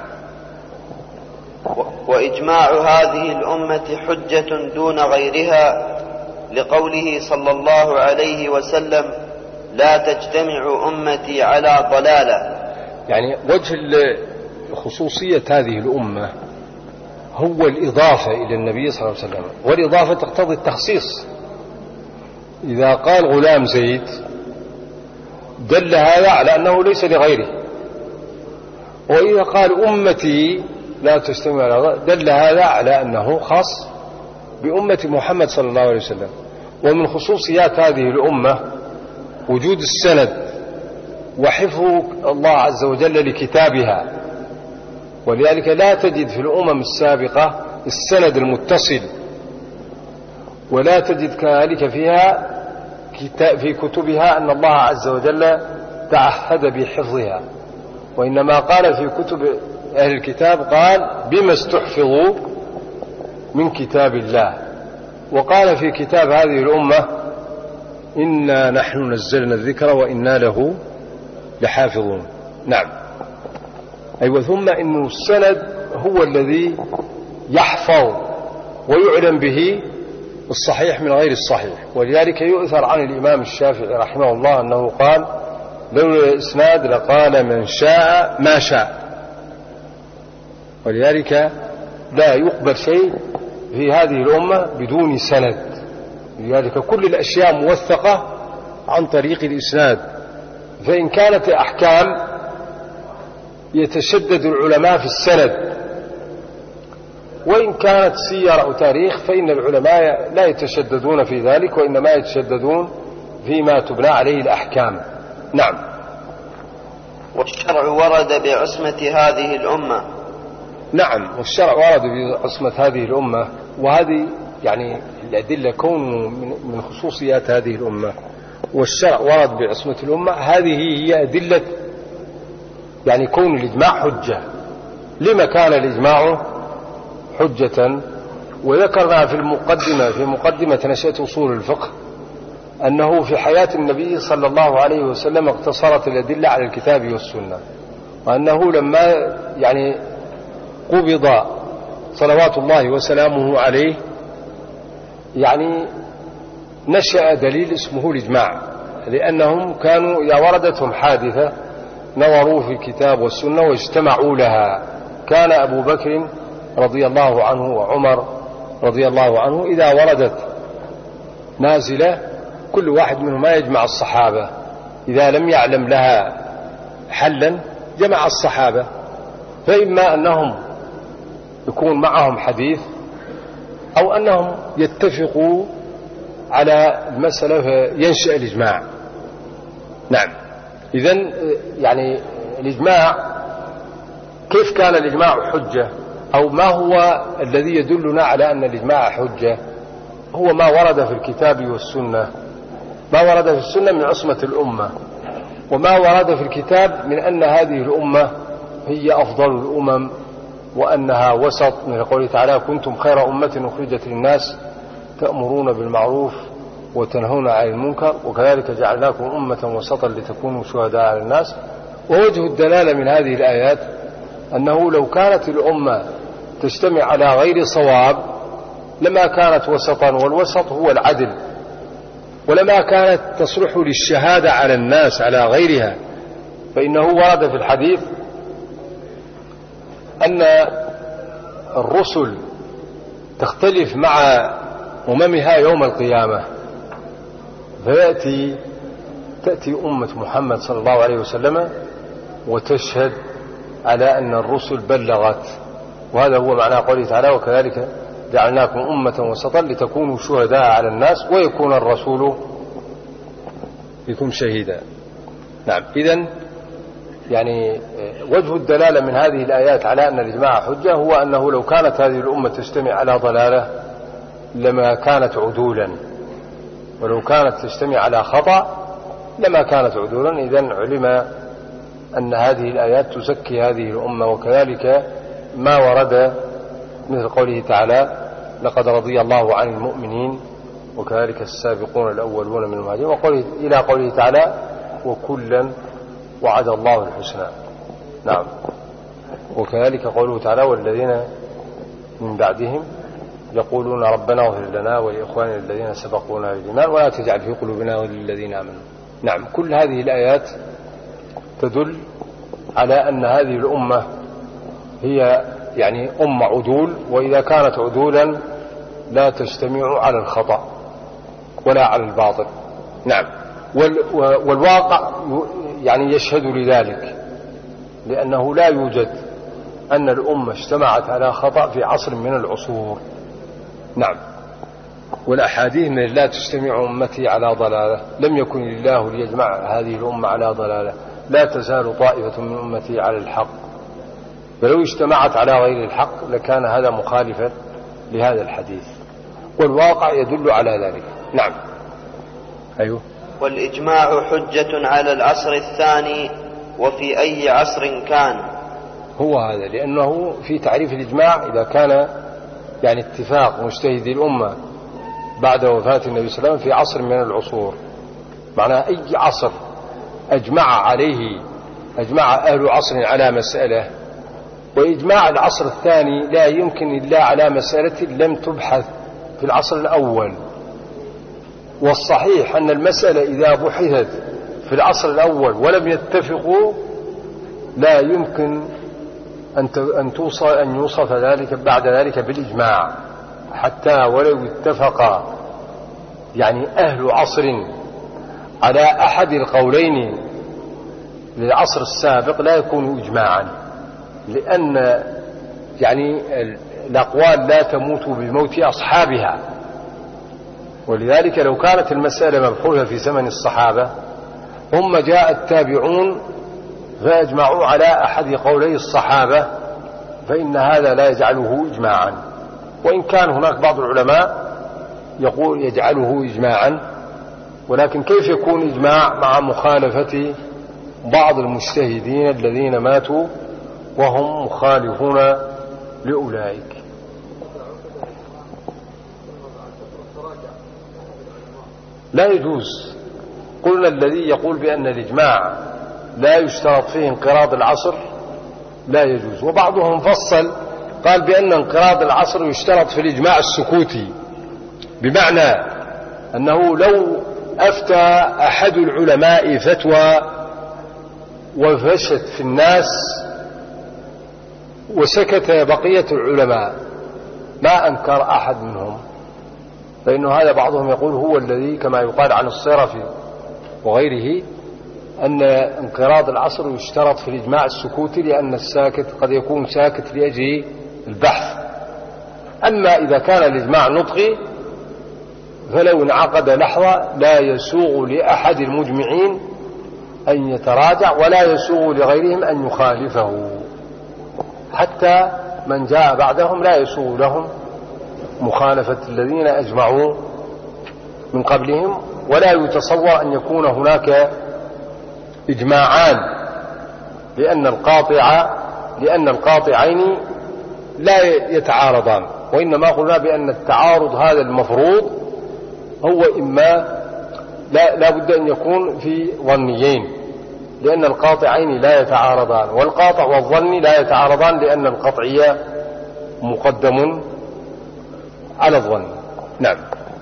وإجماع هذه الأمة حجة دون غيرها لقوله صلى الله عليه وسلم لا تجتمع أمتي على ضلالة. يعني وجه خصوصية هذه الأمة هو الإضافة إلى النبي صلى الله عليه وسلم، والإضافة تقتضي التخصيص. إذا قال غلام زيد دل هذا على أنه ليس لغيره، وإذا قال أمتي لا تجتمع على دل هذا على أنه خاص بأمة محمد صلى الله عليه وسلم. ومن خصوصيات هذه الأمة وجود السند وحفظ الله عز وجل لكتابها، ولذلك لا تجد في الأمم السابقة السند المتصل، ولا تجد كذلك فيها في كتبها أن الله عز وجل تعهد بحفظها، وإنما قال في كتب أهل الكتاب قال بما استحفظوا من كتاب الله، وقال في كتاب هذه الأمة إنا نحن نزلنا الذكر وإنا له لحافظون. نعم. أيوة. ثم إنه السند هو الذي يحفظ ويعلم به الصحيح من غير الصحيح، ولذلك يؤثر عن الإمام الشافعي رحمه الله أنه قال لولا الإسناد لقال من شاء ما شاء. ولذلك لا يقبل شيء في هذه الأمة بدون سند، لذلك كل الأشياء موثقة عن طريق الإسناد. فإن كانت أحكام يتشدد العلماء في السند، وإن كانت سير أو تاريخ فإن العلماء لا يتشددون في ذلك، وإنما يتشددون فيما تبنى عليه الأحكام. نعم. والشرع ورد بعصمة هذه الأمة. نعم. والشرع ورد بعصمة هذه الأمة، وهذه يعني الأدلة كون من خصوصيات هذه الأمة. والشرع ورد بعصمة الأمة، هذه هي أدلة يعني كون الإجماع حجة. لما كان الإجماع حجة؟ وذكرنا في المقدمة في مقدمة نشأة أصول الفقه أنه في حياة النبي صلى الله عليه وسلم اقتصرت الأدلة على الكتاب والسنة، وأنه لما يعني قبض صلوات الله وسلامه عليه يعني نشأ دليل اسمه الإجماع، لأنهم كانوا إذا وردتهم حادثة نظروا في الكتاب والسنة واجتمعوا لها. كان أبو بكر رضي الله عنه وعمر رضي الله عنه إذا وردت نازلة كل واحد منهما يجمع الصحابة، إذا لم يعلم لها حلا جمع الصحابة، فإما أنهم يكون معهم حديث أو أنهم يتفقوا على المسألة فينشأ الإجماع. نعم. إذن يعني الإجماع، كيف كان الإجماع حجة أو ما هو الذي يدلنا على أن الإجماع حجة؟ هو ما ورد في الكتاب والسنة، ما ورد في السنة من عصمة الأمة، وما ورد في الكتاب من أن هذه الأمة هي أفضل الأمم وأنها وسط، من قوله تعالى كنتم خير أمة أخرجت للناس تأمرون بالمعروف وتنهون عن المنكر وكذلك جعلناكم أمة وسطا لتكونوا شهداء على الناس. ووجه الدلالة من هذه الآيات أنه لو كانت الأمة تجتمع على غير صواب لما كانت وسطا، والوسط هو العدل، ولما كانت تصلح للشهادة على الناس على غيرها. فإنه ورد في الحديث أن الرسل تختلف مع أممها يوم القيامة، فيأتي تأتي أمة محمد صلى الله عليه وسلم وتشهد على أن الرسل بلغت، وهذا هو معنى قوله تعالى وكذلك جعلناكم أمة وسطا لتكونوا شهداء على الناس ويكون الرسول بكم شهيدا. نعم. إذن يعني وجه الدلالة من هذه الآيات على أن الإجماع حجة هو أنه لو كانت هذه الأمة تجتمع على ضلالة لما كانت عدولا، ولو كانت تجتمع على خطأ لما كانت عدولا. إذن علم أن هذه الآيات تزكي هذه الأمة. وكذلك ما ورد مثل قوله تعالى لقد رضي الله عن المؤمنين وكذلك السابقون الأولون من المهاجرين، وقوله إلى قوله تعالى وكلا وعد الله الحسنى. نعم. وكذلك قوله تعالى والذين من بعدهم يقولون ربنا اغفر لنا ولإخواننا الذين سبقونا بالإيمان ولا تجعل في قلوبنا غلا للذين آمنوا. نعم. كل هذه الآيات تدل على أن هذه الأمة هي يعني أمة عدول، وإذا كانت عدولا لا تجتمع على الخطأ ولا على الباطل. نعم. والواقع يعني يشهد لذلك، لأنه لا يوجد أن الأمة اجتمعت على خطأ في عصر من العصور. نعم. والأحاديث من لا تجتمع أمتي على ضلالة، لم يكن الله ليجمع هذه الأمة على ضلالة، لا تزال طائفة من أمتي على الحق، فلو اجتمعت على غير الحق لكان هذا مخالفا لهذا الحديث، والواقع يدل على ذلك. نعم. أيوه. والإجماع حجة على العصر الثاني وفي أي عصر كان. هو هذا، لأنه في تعريف الإجماع إذا كان يعني اتفاق مجتهدي الأمة بعد وفاة النبي صلى الله عليه وسلم في عصر من العصور، معناه أي عصر أجمع عليه أجمع أهل عصر على مسألة. وإجماع العصر الثاني لا يمكن إلا على مسألة لم تبحث في العصر الأول. والصحيح أن المسألة إذا بحثت في العصر الأول ولم يتفقوا لا يمكن أن توصف أن يوصف ذلك بعد ذلك بالإجماع، حتى ولو اتفق يعني أهل عصر على أحد القولين للعصر السابق لا يكون إجماعا، لأن يعني الأقوال لا تموت بموت أصحابها. ولذلك لو كانت المسألة مبحوثة في زمن الصحابة ثم جاء التابعون فأجمعوا على أحد قولي الصحابة فإن هذا لا يجعله إجماعا، وإن كان هناك بعض العلماء يقول يجعله إجماعا، ولكن كيف يكون إجماع مع مخالفة بعض المجتهدين الذين ماتوا وهم مخالفون لأولئك؟ لا يجوز. قلنا الذي يقول بأن الإجماع لا يشترط فيه انقراض العصر لا يجوز. وبعضهم فصل قال بأن انقراض العصر يشترط في الإجماع السكوتي، بمعنى أنه لو أفتى أحد العلماء فتوى وفشت في الناس وسكت بقية العلماء ما أنكر أحد منهم، فإنه هذا بعضهم يقول هو الذي كما يقال عن الصرفي وغيره أن انقراض العصر يشترط في الإجماع السكوتي، لأن الساكت قد يكون ساكت لأجل البحث. أما إذا كان الإجماع نطقي فلو انعقد لحظة لا يسوغ لأحد المجمعين أن يتراجع ولا يسوغ لغيرهم أن يخالفه، حتى من جاء بعدهم لا يسوغ لهم مخالفة الذين أجمعوا من قبلهم، ولا يتصور أن يكون هناك إجماعان، لأن القاطع لأن القاطعين لا يتعارضان، وإنما قلنا بأن التعارض هذا المفروض هو إما لا, لا بد أن يكون في ظنيين، لأن القاطعين لا يتعارضان، والقاطع والظني لا يتعارضان، لأن القطعية مقدم على الظن. نعم.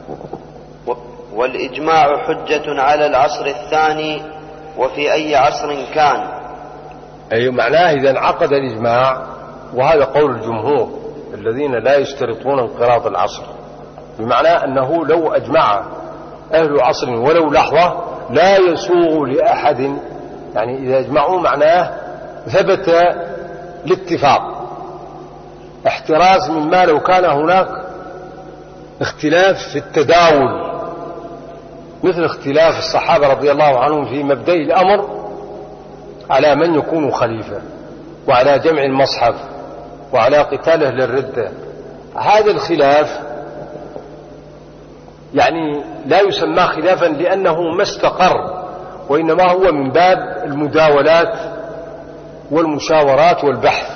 والإجماع حجة على العصر الثاني وفي أي عصر كان. أي معناه إذا انعقد الإجماع، وهذا قول الجمهور الذين لا يشترطون انقراض العصر، بمعنى أنه لو أجمع أهل عصر ولو لحظة لا يسوغ لأحد، يعني إذا أجمعوا معناه ثبت الاتفاق، احتراز مما لو كان هناك اختلاف في التداول، مثل اختلاف الصحابة رضي الله عنهم في مبدأ الأمر على من يكون خليفة، وعلى جمع المصحف، وعلى قتاله للردة. هذا الخلاف يعني لا يسمى خلافا لأنه ما استقر، وإنما هو من باب المداولات والمشاورات والبحث.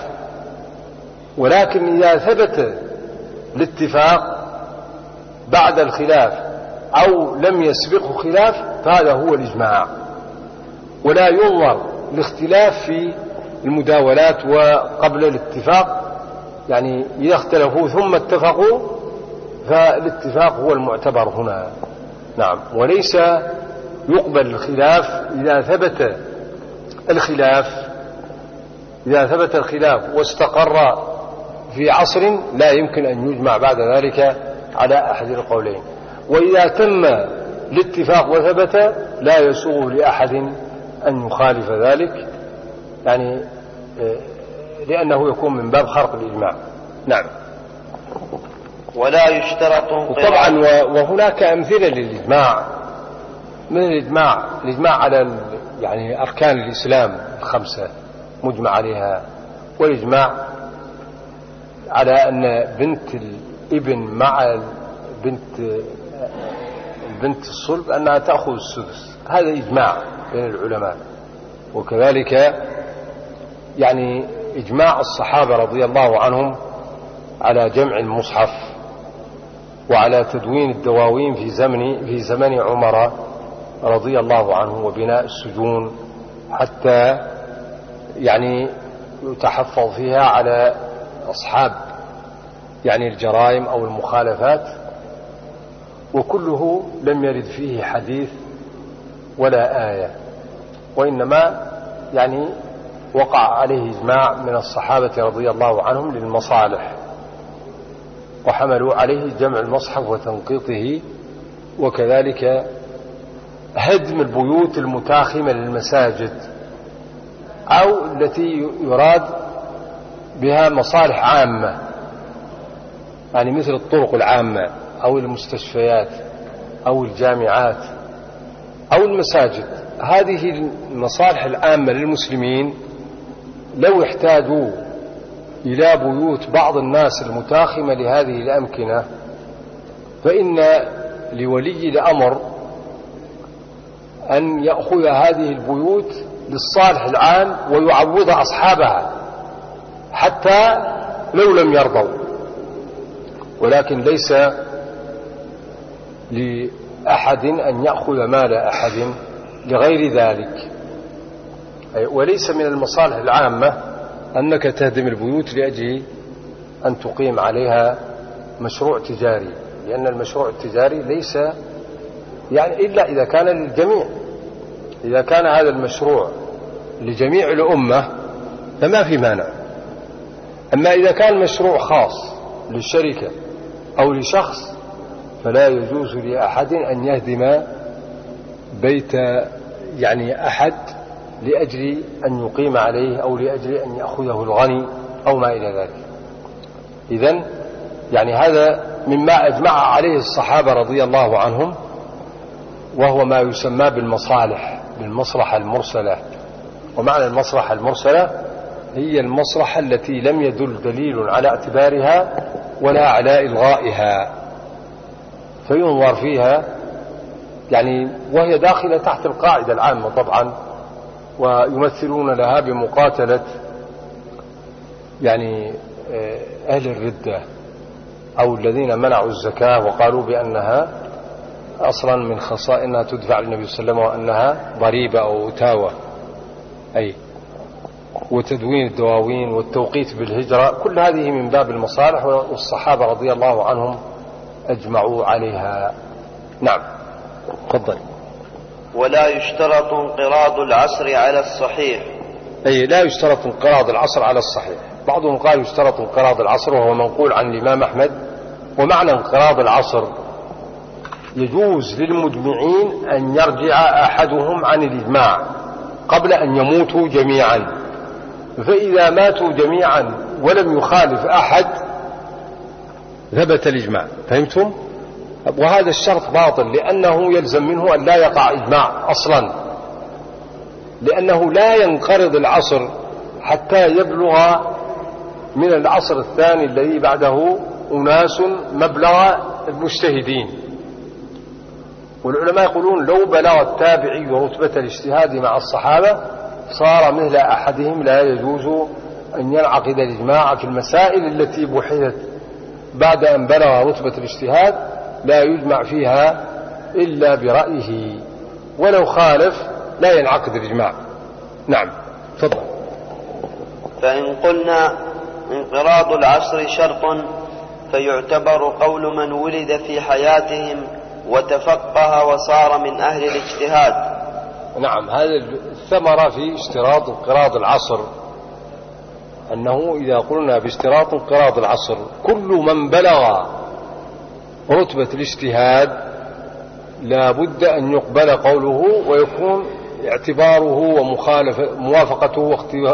ولكن إذا ثبت الاتفاق بعد الخلاف أو لم يسبقه خلاف فهذا هو الإجماع، ولا ينظر الاختلاف في المداولات وقبل الاتفاق، يعني إذا اختلفوا ثم اتفقوا فالاتفاق هو المعتبر هنا. نعم. وليس يقبل الخلاف إذا ثبت الخلاف إذا ثبت الخلاف واستقر في عصر لا يمكن أن يجمع بعد ذلك على أحد القولين، وإذا تم الاتفاق وثبت لا يسوغ لأحد أن يخالف ذلك، يعني لأنه يكون من باب خرق الإجماع. نعم. ولا يشترط. طبعا وهناك أمثلة للإجماع، من الإجماع الإجماع على يعني أركان الإسلام الخمسة مجمع عليها، والإجماع على أن بنت الابن مع بنت بنت الصلب أنها تأخذ السدس، هذا إجماع بين العلماء. وكذلك يعني إجماع الصحابة رضي الله عنهم على جمع المصحف وعلى تدوين الدواوين في زمن في زمن عمر رضي الله عنه، وبناء السجون حتى يعني يتحفظ فيها على أصحاب يعني الجرائم أو المخالفات، وكله لم يرد فيه حديث ولا آية، وإنما يعني وقع عليه إجماع من الصحابة رضي الله عنهم للمصالح، وحملوا عليه جمع المصحف وتنقيطه، وكذلك هدم البيوت المتاخمة للمساجد أو التي يراد بها مصالح عامة، يعني مثل الطرق العامة أو المستشفيات أو الجامعات أو المساجد. هذه المصالح العامة للمسلمين لو احتاجوا إلى بيوت بعض الناس المتاخمة لهذه الأمكنة فإن لولي الأمر أن يأخذ هذه البيوت للصالح العام ويعوض أصحابها حتى لو لم يرضوا، ولكن ليس أحد أن يأخذ مال أحد لغير ذلك. وليس من المصالح العامة أنك تهدم البيوت لأجل أن تقيم عليها مشروع تجاري، لأن المشروع التجاري ليس يعني إلا إذا كان للجميع. إذا كان هذا المشروع لجميع الأمة فما في مانع. أما إذا كان مشروع خاص للشركة أو لشخص فلا يجوز لأحد أن يهدم بيت يعني أحد لأجل أن يقيم عليه أو لأجل أن يأخذه الغني أو ما إلى ذلك. إذن يعني هذا مما أجمع عليه الصحابة رضي الله عنهم، وهو ما يسمى بالمصالح، بالمصلحة المرسلة. ومعنى المصلحة المرسلة هي المصلحة التي لم يدل دليل على اعتبارها ولا على إلغائها، فينظر فيها يعني، وهي داخلة تحت القاعدة العامة طبعا، ويمثلون لها بمقاتلة يعني أهل الردة أو الذين منعوا الزكاة وقالوا بأنها أصلا من خصائص أنها تدفع للنبي صلى الله عليه وسلم وأنها ضريبة أو تاوة، أي وتدوين الدواوين والتوقيت بالهجرة، كل هذه من باب المصالح، والصحابة رضي الله عنهم أجمعوا عليها. نعم تفضل. ولا يشترط انقراض العصر على الصحيح. أي لا يشترط انقراض العصر على الصحيح. بعضهم قال يشترط انقراض العصر، وهو منقول عن الإمام أحمد. ومعنى انقراض العصر يجوز للمجمعين أن يرجع أحدهم عن الإجماع قبل أن يموتوا جميعا، فإذا ماتوا جميعا ولم يخالف أحد ثبت الإجماع. فهمتم؟ وهذا الشرط باطل، لأنه يلزم منه أن لا يقع إجماع أصلا، لأنه لا ينقرض العصر حتى يبلغ من العصر الثاني الذي بعده أناس مبلغ المجتهدين. والعلماء يقولون لو بلغ التابعي رتبة الاجتهاد مع الصحابة صار مثل أحدهم، لا يجوز أن ينعقد الإجماع في المسائل التي بحثت بعد أن بلغ رتبة الاجتهاد، لا يجمع فيها إلا برأيه، ولو خالف لا ينعقد الإجماع. نعم تفضل. فإن قلنا انقراض العصر شرط فيعتبر قول من ولد في حياتهم وتفقه وصار من أهل الاجتهاد. نعم، هذا الثمرة في اشتراط انقراض العصر، أنه إذا قلنا باشتراط انقراض العصر كل من بلغ رتبة الاجتهاد لا بد أن يقبل قوله ويكون اعتباره وموافقته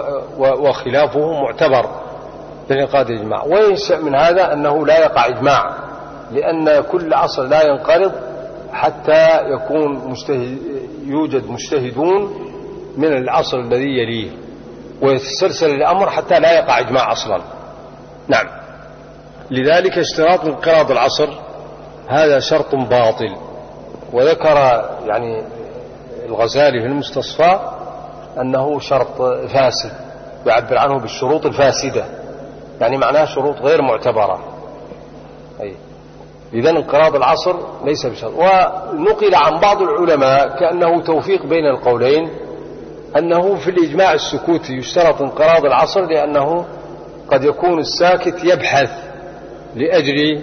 وخلافه معتبر بانعقاد الإجماع. وينشأ من هذا أنه لا يقع إجماع، لأن كل عصر لا ينقرض حتى يكون مجتهد يوجد مجتهدون من العصر الذي يليه، ويتسلسل الأمر حتى لا يقع إجماع أصلا. نعم، لذلك اشتراط انقراض العصر هذا شرط باطل. وذكر يعني الغزالي في المستصفى أنه شرط فاسد، يعبر عنه بالشروط الفاسدة، يعني معناه شروط غير معتبرة. أي إذن انقراض العصر ليس بشرط. ونقل عن بعض العلماء كأنه توفيق بين القولين، أنه في الإجماع السكوتي يشترط انقراض العصر لأنه قد يكون الساكت يبحث لأجل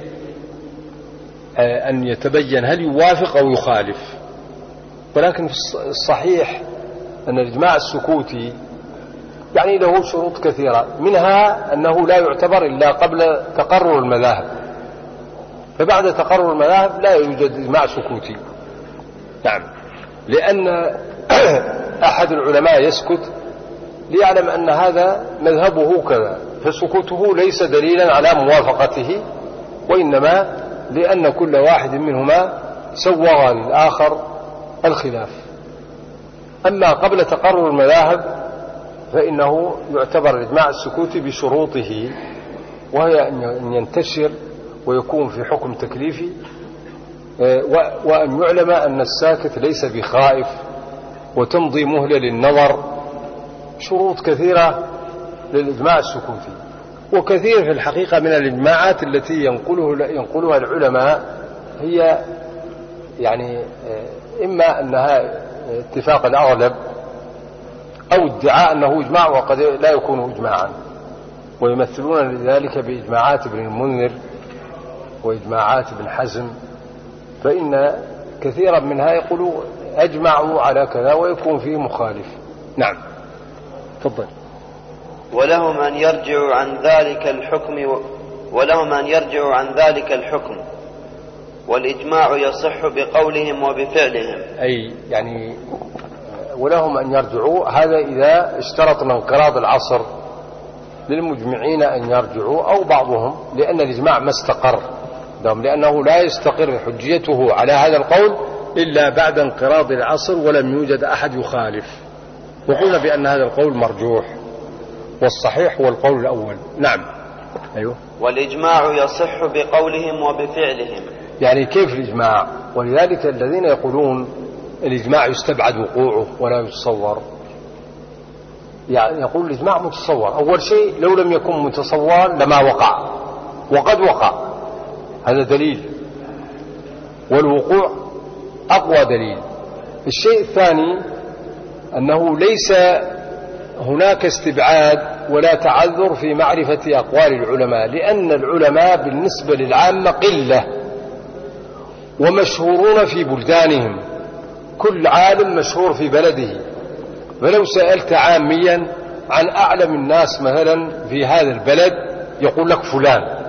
أن يتبين هل يوافق أو يخالف. ولكن في الصحيح أن الإجماع السكوتي يعني له شروط كثيرة، منها أنه لا يعتبر إلا قبل تقرر المذاهب، فبعد تقرر المذاهب لا يوجد إجماع سكوتي. نعم، لأن أحد العلماء يسكت ليعلم أن هذا مذهبه كذا، فسكوته ليس دليلا على موافقته، وإنما لأن كل واحد منهما سوغ للآخر الخلاف. أما قبل تقرر المذاهب فإنه يعتبر الإجماع السكوتي بشروطه، وهي أن ينتشر ويكون في حكم تكليفي، وأن يعلم أن الساكت ليس بخائف، وتمضي مهلة للنظر. شروط كثيرة للإجماع السكوتي، وكثير في الحقيقة من الإجماعات التي ينقله ينقلها العلماء هي يعني إما أنها اتفاق الأغلب أو ادعاء أنه إجماع وقد لا يكون إجماعا، ويمثلون لذلك بإجماعات ابن المنذر وإجماعات ابن حزم، فإن كثيرا منها يقولوا أجمعوا على كذا ويكون فيه مخالف. نعم تفضل. ولهم أن يرجعوا عن ذلك الحكم ولهم أن يرجعوا عن ذلك الحكم والإجماع يصح بقولهم وبفعلهم. أي يعني ولهم أن يرجعوا، هذا إذا اشترطنا انقراض العصر للمجمعين أن يرجعوا أو بعضهم، لأن الإجماع ما استقر لهم، لأنه لا يستقر حجيته على هذا القول إلا بعد انقراض العصر ولم يوجد أحد يخالف، وقلنا بأن هذا القول مرجوح والصحيح هو القول الأول. نعم. أيوه. والإجماع يصح بقولهم وبفعلهم. يعني كيف الإجماع؟ ولذلك الذين يقولون الإجماع يستبعد وقوعه ولا يتصور، يعني يقول الإجماع متصور. أول شيء لو لم يكن متصور لما وقع، وقد وقع، هذا دليل، والوقوع أقوى دليل. الشيء الثاني أنه ليس هناك استبعاد ولا تعذر في معرفة أقوال العلماء، لأن العلماء بالنسبة للعامة قلة ومشهورون في بلدانهم، كل عالم مشهور في بلده، فلو سألت عاميا عن أعلم الناس مثلا في هذا البلد يقول لك فلان.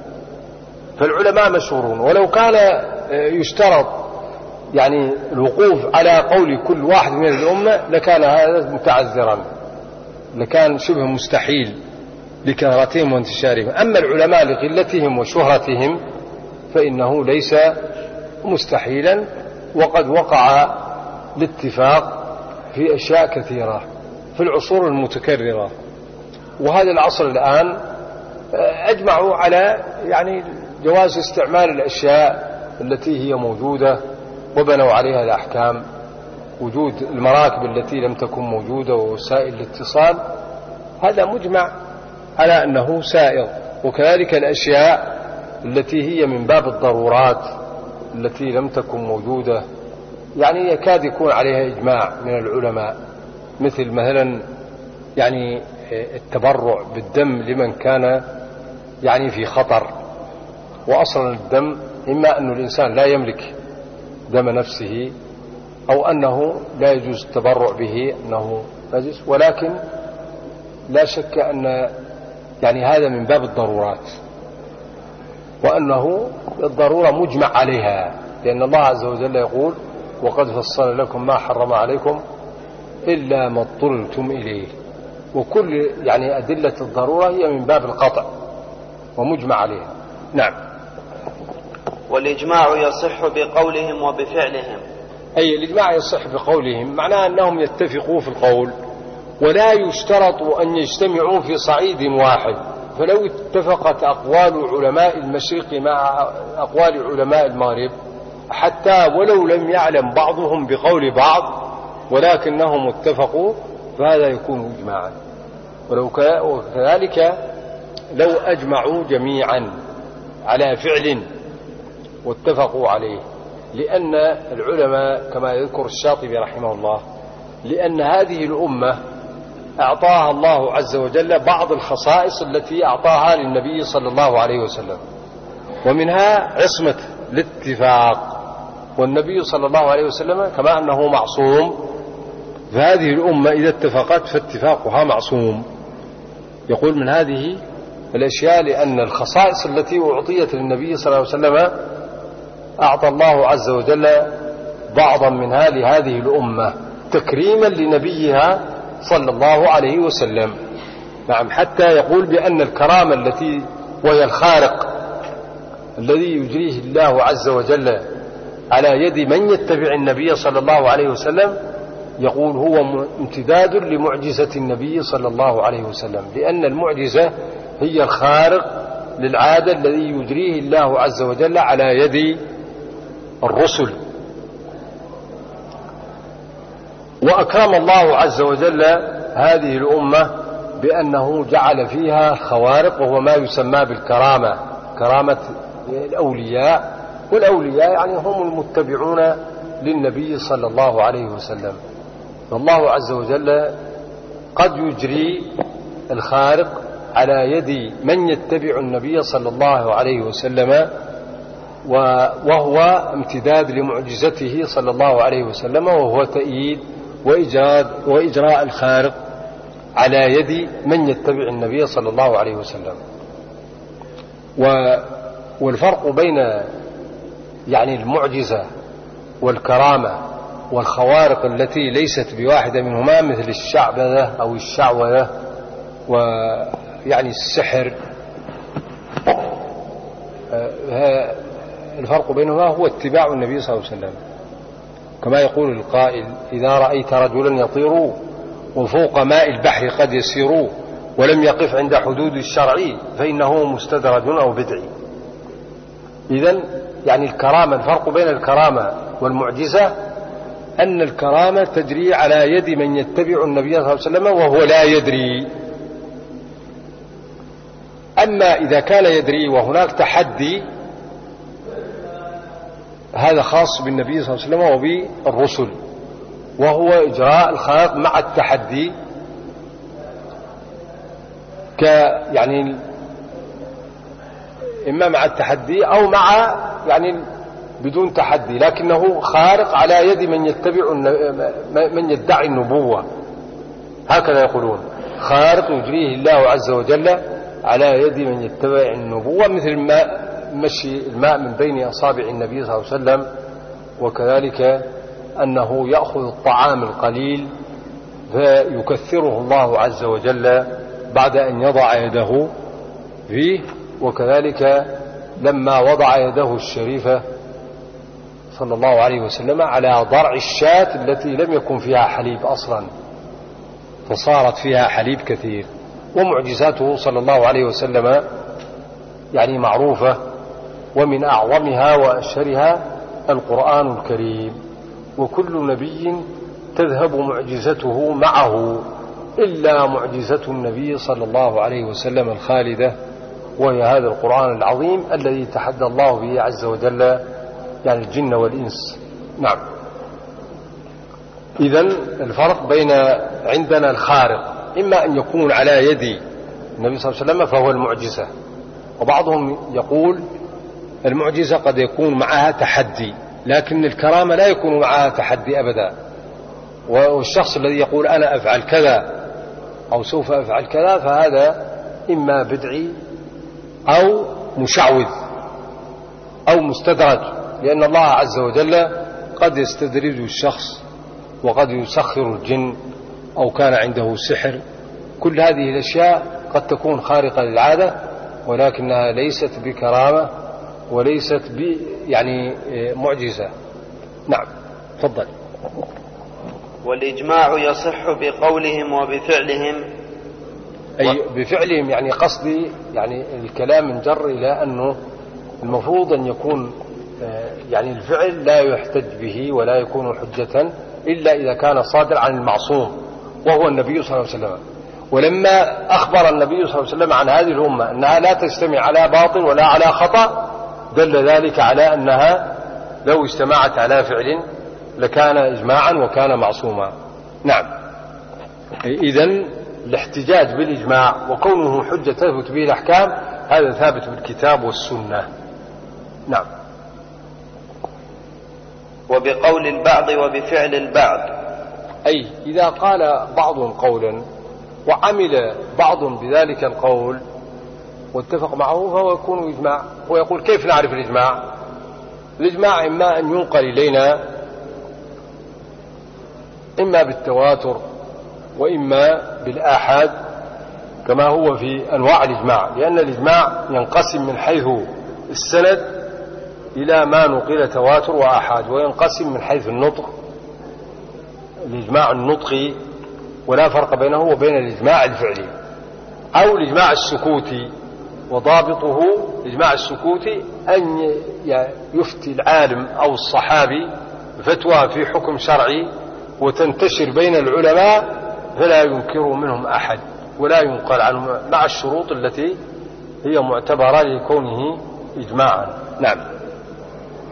فالعلماء مشهورون، ولو كان يشترط يعني الوقوف على قول كل واحد من الأمة لكان هذا متعذرا، لكان شبه مستحيل لكثرتهم وانتشارهم. أما العلماء لقلتهم وشهرتهم فإنه ليس مستحيلا، وقد وقع الاتفاق في أشياء كثيرة في العصور المتكررة. وهذا العصر الآن أجمعوا على يعني جواز استعمال الأشياء التي هي موجودة وبنوا عليها الأحكام، وجود المراكب التي لم تكن موجودة ووسائل الاتصال، هذا مجمع على أنه سائر. وكذلك الأشياء التي هي من باب الضرورات التي لم تكن موجودة، يعني يكاد يكون عليها إجماع من العلماء، مثل مثلا يعني التبرع بالدم لمن كان يعني في خطر. وأصلا الدم إما أن الإنسان لا يملك دم نفسه أو أنه لا يجوز التبرع به أنه نجس، ولكن لا شك أن يعني هذا من باب الضرورات، وأنه الضرورة مجمع عليها، لأن الله عز وجل يقول وقد فصل لكم ما حرم عليكم إلا ما اضطررتم إليه. وكل يعني أدلة الضرورة هي من باب القطع ومجمع عليها. نعم. والإجماع يصح بقولهم وبفعلهم. أي الإجماع يصح بقولهم، معناه أنهم يتفقوا في القول، ولا يشترط أن يجتمعوا في صعيد واحد. فلو اتفقت أقوال علماء المشرق مع أقوال علماء المغرب، حتى ولو لم يعلم بعضهم بقول بعض ولكنهم اتفقوا، فهذا يكون إجماعا. ولو كذلك لو أجمعوا جميعا على فعل واتفقوا عليه، لأن العلماء كما يذكر الشاطبي رحمه الله، لأن هذه الأمة أعطاها الله عز وجل بعض الخصائص التي أعطاها للنبي صلى الله عليه وسلم، ومنها عصمة الاتفاق، والنبي صلى الله عليه وسلم كما أنه معصوم، فهذه الأمة إذا اتفقت فاتفاقها معصوم. يقول من هذه الأشياء لأن الخصائص التي أعطيت للنبي صلى الله عليه وسلم أعطى الله عز وجل بعضا منها لهذه الأمة تكريما لنبيها صلى الله عليه وسلم. نعم. حتى يقول بأن الكرامة التي وهي الخارق الذي يجريه الله عز وجل على يد من يتبع النبي صلى الله عليه وسلم، يقول هو امتداد لمعجزة النبي صلى الله عليه وسلم، لأن المعجزة هي الخارق للعادة الذي يجريه الله عز وجل على يد الرسل. وأكرم الله عز وجل هذه الأمة بأنه جعل فيها خوارق، وهو ما يسمى بالكرامة، كرامة الأولياء والأولياء يعني هم المتبعون للنبي صلى الله عليه وسلم. والله عز وجل قد يجري الخارق على يد من يتبع النبي صلى الله عليه وسلم، وهو امتداد لمعجزته صلى الله عليه وسلم، وهو تأييد وإجراء الخارق على يد من يتبع النبي صلى الله عليه وسلم. والفرق بين يعني المعجزة والكرامة والخوارق التي ليست بواحدة منهما مثل الشعبذة أو الشعوذة ويعني السحر، الفرق بينهما هو اتباع النبي صلى الله عليه وسلم، كما يقول القائل: إذا رأيت رجلا يطير وفوق ماء البحر قد يسير ولم يقف عند حدود الشرع فإنه مستدرج أو بدعي. إذن يعني الكرامة، الفرق بين الكرامة والمعجزة أن الكرامة تجري على يد من يتبع النبي صلى الله عليه وسلم وهو لا يدري. أما إذا كان يدري وهناك تحدي هذا خاص بالنبي صلى الله عليه وسلم وبالرسل، وهو إجراء الخارق مع التحدي، ك يعني إما مع التحدي أو مع يعني بدون تحدي، لكنه خارق على يد من يتبع من يدعي النبوة، هكذا يقولون: خارق يجريه الله عز وجل على يد من يتبع النبوة، مثل ما مشي الماء من بين أصابع النبي صلى الله عليه وسلم، وكذلك أنه يأخذ الطعام القليل فيكثره الله عز وجل بعد أن يضع يده فيه، وكذلك لما وضع يده الشريفة صلى الله عليه وسلم على ضرع الشاة التي لم يكن فيها حليب أصلا فصارت فيها حليب كثير. ومعجزاته صلى الله عليه وسلم يعني معروفة، ومن أعظمها وأشهرها القرآن الكريم، وكل نبي تذهب معجزته معه إلا معجزة النبي صلى الله عليه وسلم الخالدة، وهي هذا القرآن العظيم الذي تحدى الله به عز وجل يعني الجن والإنس. نعم. إذن الفرق بين عندنا الخارق إما أن يكون على يد النبي صلى الله عليه وسلم فهو المعجزة، وبعضهم يقول المعجزة قد يكون معها تحدي، لكن الكرامة لا يكون معها تحدي أبدا. والشخص الذي يقول أنا أفعل كذا أو سوف أفعل كذا فهذا إما بدعي أو مشعوذ أو مستدرج، لأن الله عز وجل قد يستدرج الشخص وقد يسخر الجن أو كان عنده سحر. كل هذه الأشياء قد تكون خارقة للعادة، ولكنها ليست بكرامة وليست ب يعني معجزة. نعم، تفضل. والإجماع يصح بقولهم وبفعلهم. أي بفعلهم يعني قصدي يعني الكلام منجر إلى أنه المفروض أن يكون يعني الفعل لا يحتج به ولا يكون حجة إلا إذا كان صادر عن المعصوم وهو النبي صلى الله عليه وسلم. ولما أخبر النبي صلى الله عليه وسلم عن هذه الأمة أنها لا تجتمع على باطل ولا على خطأ دل ذلك على أنها لو اجتمعت على فعل لكان إجماعا وكان معصوما. نعم. إذن الاحتجاج بالإجماع وكونه حجة تثبت به الأحكام هذا ثابت بالكتاب والسنة. نعم. وبقول البعض وبفعل البعض، أي إذا قال بعض قولا وعمل بعض بذلك القول واتفق معه فهو يكون إجماع. ويقول كيف نعرف الإجماع؟ الإجماع إما أن ينقل إلينا إما بالتواتر وإما بالآحاد كما هو في أنواع الإجماع، لأن الإجماع ينقسم من حيث السند إلى ما نقل تواتر وآحاد، وينقسم من حيث النطق الإجماع النطقي ولا فرق بينه وبين الإجماع الفعلي، أو الإجماع السكوتي. وضابطه الإجماع السكوتي أن يفتي العالم أو الصحابي فتوى في حكم شرعي وتنتشر بين العلماء فلا ينكر منهم أحد ولا ينقل عنهم مع الشروط التي هي معتبرة لكونه إجماعا. نعم.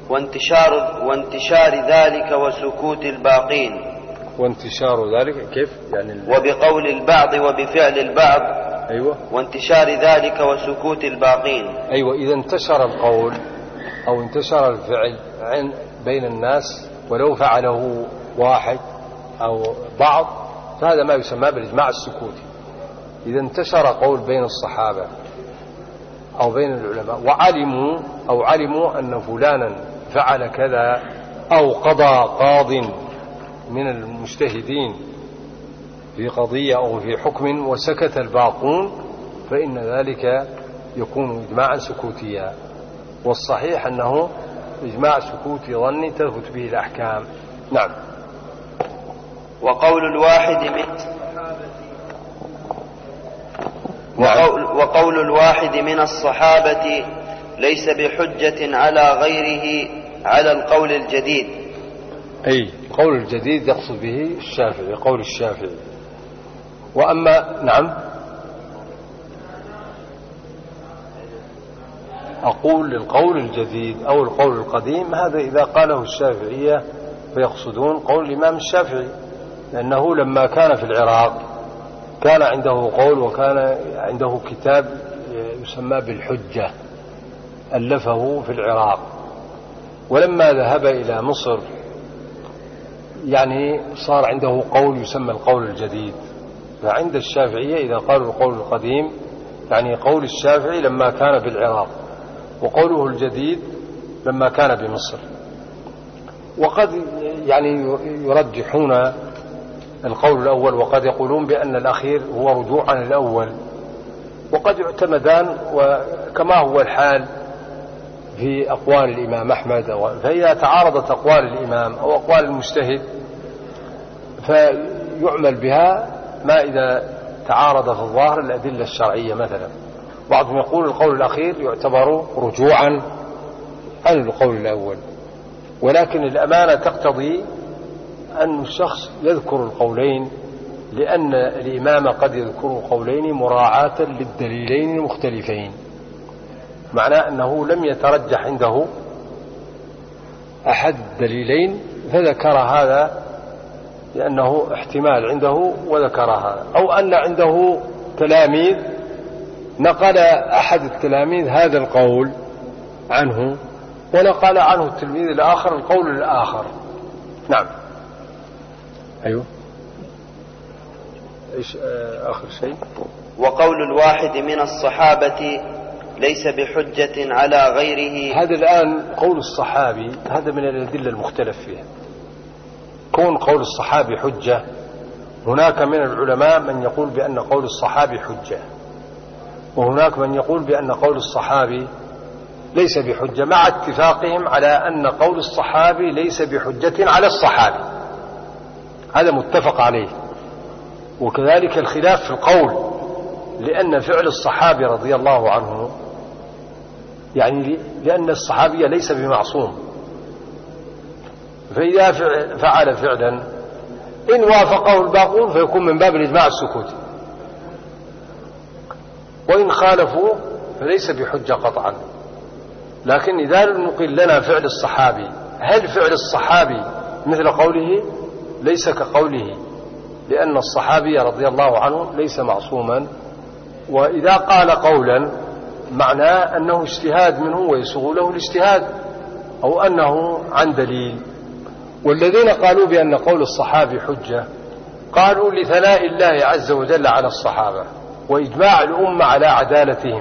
وانتشار, وانتشار ذلك وسكوت الباقين. وانتشار ذلك كيف يعني؟ وبقول البعض وبفعل البعض. أيوة. وانتشار ذلك وسكوت الباقين. أيوة. إذا انتشر القول أو انتشر الفعل بين الناس ولو فعله واحد أو بعض فهذا ما يسمى بالإجماع السكوتي. إذا انتشر قول بين الصحابة أو بين العلماء وعلموا أو علموا أن فلانا فعل كذا أو قضى قاض من المجتهدين في قضية أو في حكم وسكت الباقون فإن ذلك يكون إجماعا سكوتيا. والصحيح أنه إجماع سكوتي ظني تثبت به الأحكام. نعم. وقول الواحد من وقول, وقول الواحد من الصحابة ليس بحجة على غيره على القول الجديد. أي قول الجديد يقصد به الشافعي، قول الشافعي. وأما نعم أقول للقول الجديد أو القول القديم هذا إذا قاله الشافعية فيقصدون قول الإمام الشافعي، لأنه لما كان في العراق كان عنده قول وكان عنده كتاب يسمى بالحجة ألفه في العراق، ولما ذهب إلى مصر يعني صار عنده قول يسمى القول الجديد. فعند الشافعية إذا قالوا القول القديم يعني قول الشافعي لما كان بالعراق، وقوله الجديد لما كان بمصر. وقد يعني يرجحون القول الأول وقد يقولون بأن الأخير هو رجوع عن الأول، وقد يعتمدان وكما هو الحال في أقوال الإمام أحمد. فإذا تعارضت أقوال الإمام أو أقوال المجتهد فيعمل بها ما إذا تعارض في الظاهر الأدلة الشرعية. مثلا بعضهم يقول القول الأخير يعتبر رجوعا عن القول الأول، ولكن الأمانة تقتضي أن الشخص يذكر القولين، لأن الإمام قد يذكر قولين مراعاة للدليلين المختلفين، معناه أنه لم يترجح عنده أحد الدليلين فذكر هذا لأنه احتمال عنده وذكر هذا، أو أن عنده تلاميذ نقل أحد التلاميذ هذا القول عنه ونقل عنه التلميذ الآخر القول الآخر. نعم. أيوه. إيش آخر شيء؟ وقول الواحد من الصحابة ليس بحجة على غيره. هذا الآن قول الصحابي هذا من الأدلة المختلف فيها. كون قول الصحابي حجة، هناك من العلماء من يقول بأن قول الصحابي حجة، وهناك من يقول بأن قول الصحابي ليس بحجة، مع اتفاقهم على أن قول الصحابي ليس بحجة على الصحابي، هذا متفق عليه. وكذلك الخلاف في القول، لأن فعل الصحابي رضي الله عنه يعني لأن الصحابي ليس بمعصوم، فإذا فعل فعلا إن وافقه الباقون فيكون من باب الإجماع السكوتي، وإن خالفوا فليس بحجة قطعا. لكن إذا نقل لنا فعل الصحابي، هل فعل الصحابي مثل قوله؟ ليس كقوله، لأن الصحابي رضي الله عنه ليس معصوما، وإذا قال قولا معناه أنه اجتهاد منه ويسوغ له الاجتهاد أو أنه عن دليل. والذين قالوا بأن قول الصحابي حجة قالوا لثناء الله عز وجل على الصحابة وإجماع الأمة على عدالتهم،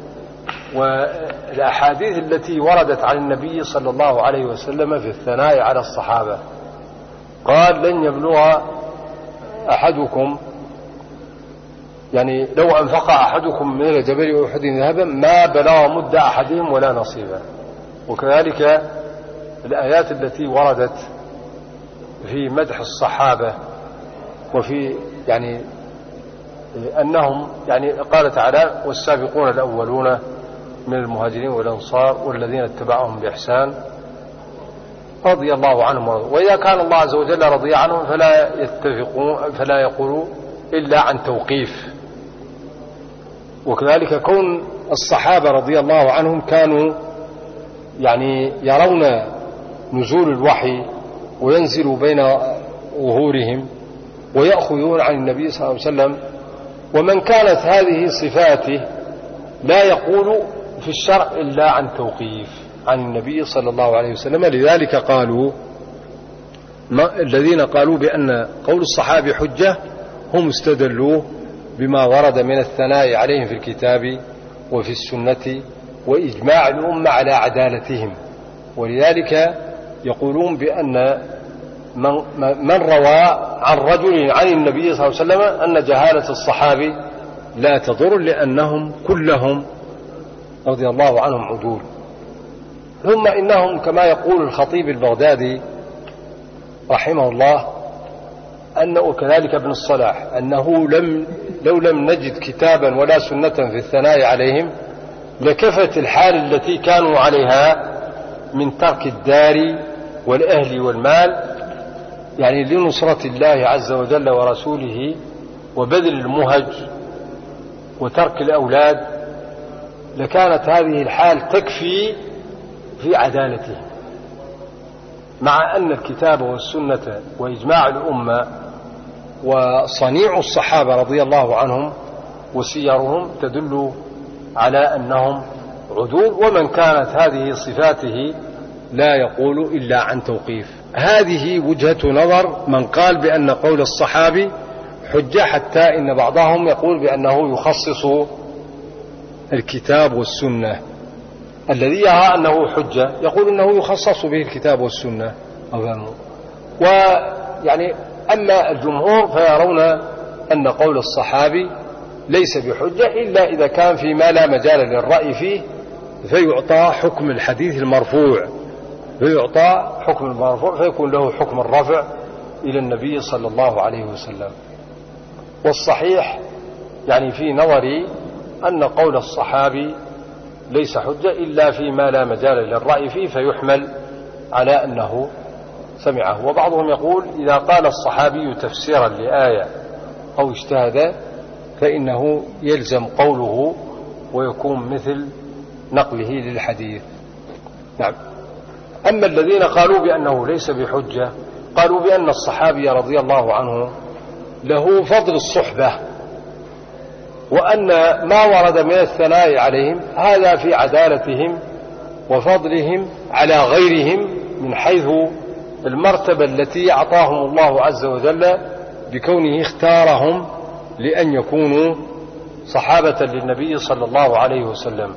والأحاديث التي وردت عن النبي صلى الله عليه وسلم في الثناء على الصحابة. قال لن يبلغ أحدكم يعني لو أنفق أحدكم من جبل أحد ذهبا ما بلغ مد أحدهم ولا نصيبا. وكذلك الآيات التي وردت في مدح الصحابة وفي يعني أنهم يعني قال تعالى والسابقون الأولون من المهاجرين والأنصار والذين اتبعهم بإحسان رضي الله عنهم. وإذا كان الله عز وجل رضي عنهم فلا يتفقون فلا يقولوا إلا عن توقيف. وكذلك كون الصحابة رضي الله عنهم كانوا يعني يرون نزول الوحي وينزل بين ظهورهم ويأخذون عن النبي صلى الله عليه وسلم. ومن كانت هذه صفاته لا يقول في الشرع إلا عن توقيف عن النبي صلى الله عليه وسلم. لذلك قالوا الذين قالوا بأن قول الصحابي حجة هم استدلوا بما ورد من الثناء عليهم في الكتاب وفي السنة وإجماع الأمة على عدالتهم. ولذلك يقولون بأن من, من روى عن رجل عن النبي صلى الله عليه وسلم أن جهالة الصحابي لا تضر لأنهم كلهم رضي الله عنهم عدول. ثم إنهم كما يقول الخطيب البغدادي رحمه الله أنه كذلك ابن الصلاح أنه لم لو لم نجد كتابا ولا سنة في الثناء عليهم لكفت الحال التي كانوا عليها من ترك الدار والأهل والمال يعني لنصرة الله عز وجل ورسوله وبذل المهج وترك الأولاد، لكانت هذه الحال تكفي في عدالتهم، مع أن الكتاب والسنة وإجماع الأمة وصنيع الصحابة رضي الله عنهم وسيرهم تدل على أنهم عدول. ومن كانت هذه صفاته لا يقول إلا عن توقيف. هذه وجهة نظر من قال بأن قول الصحابي حجة، حتى إن بعضهم يقول بأنه يخصص الكتاب والسنة. الذي يرى أنه حجة يقول أنه يخصص به الكتاب والسنة. ويعني أما الجمهور فيرون أن قول الصحابي ليس بحجة إلا إذا كان فيما لا مجال للرأي فيه فيعطى حكم الحديث المرفوع، فيعطى حكم المرفوع فيكون له حكم الرفع إلى النبي صلى الله عليه وسلم. والصحيح يعني في نظري أن قول الصحابي ليس حجة إلا فيما لا مجال للرأي فيه فيحمل على أنه سمعه. وبعضهم يقول إذا قال الصحابي تفسيرا لآية أو اجتهد فإنه يلزم قوله ويكون مثل نقله للحديث. نعم. أما الذين قالوا بأنه ليس بحجة قالوا بأن الصحابي رضي الله عنه له فضل الصحبة، وأن ما ورد من الثناء عليهم هذا في عدالتهم وفضلهم على غيرهم من حيث المرتبة التي أعطاهم الله عز وجل بكونه اختارهم لأن يكونوا صحابة للنبي صلى الله عليه وسلم.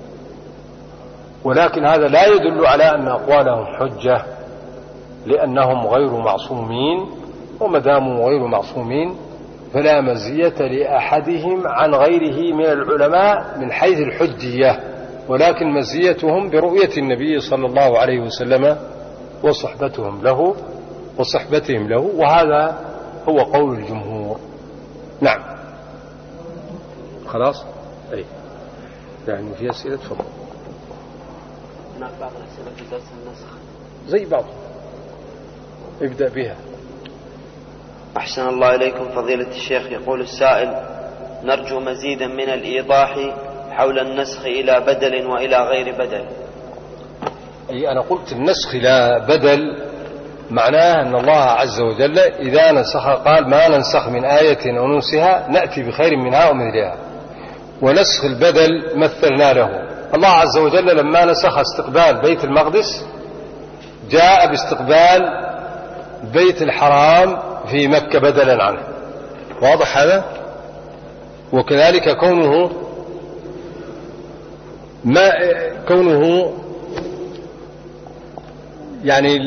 ولكن هذا لا يدل على أن أقوالهم حجة لأنهم غير معصومين، وما داموا غير معصومين فلا مزية لأحدهم عن غيره من العلماء من حيث الحجية، ولكن مزيتهم برؤية النبي صلى الله عليه وسلم وصحبتهم له وصحبتهم له، وهذا هو قول الجمهور. نعم. خلاص. أي يعني في أسئلة تفضل. هناك بعض الأسئلة في درس النسخ زي بعض ابدأ بها. أحسن الله إليكم فضيلة الشيخ. يقول السائل: نرجو مزيدا من الإيضاح حول النسخ إلى بدل وإلى غير بدل. أي أنا قلت النسخ إلى بدل معناه أن الله عز وجل إذا نسخ قال ما ننسخ من آية أو ننسها نأتي بخير منها ومثلها. ونسخ البدل مثلنا له. الله عز وجل لما نسخ استقبال بيت المقدس جاء باستقبال بيت الحرام في مكة بدلا عنه. واضح هذا؟ وكذلك كونه ما كونه يعني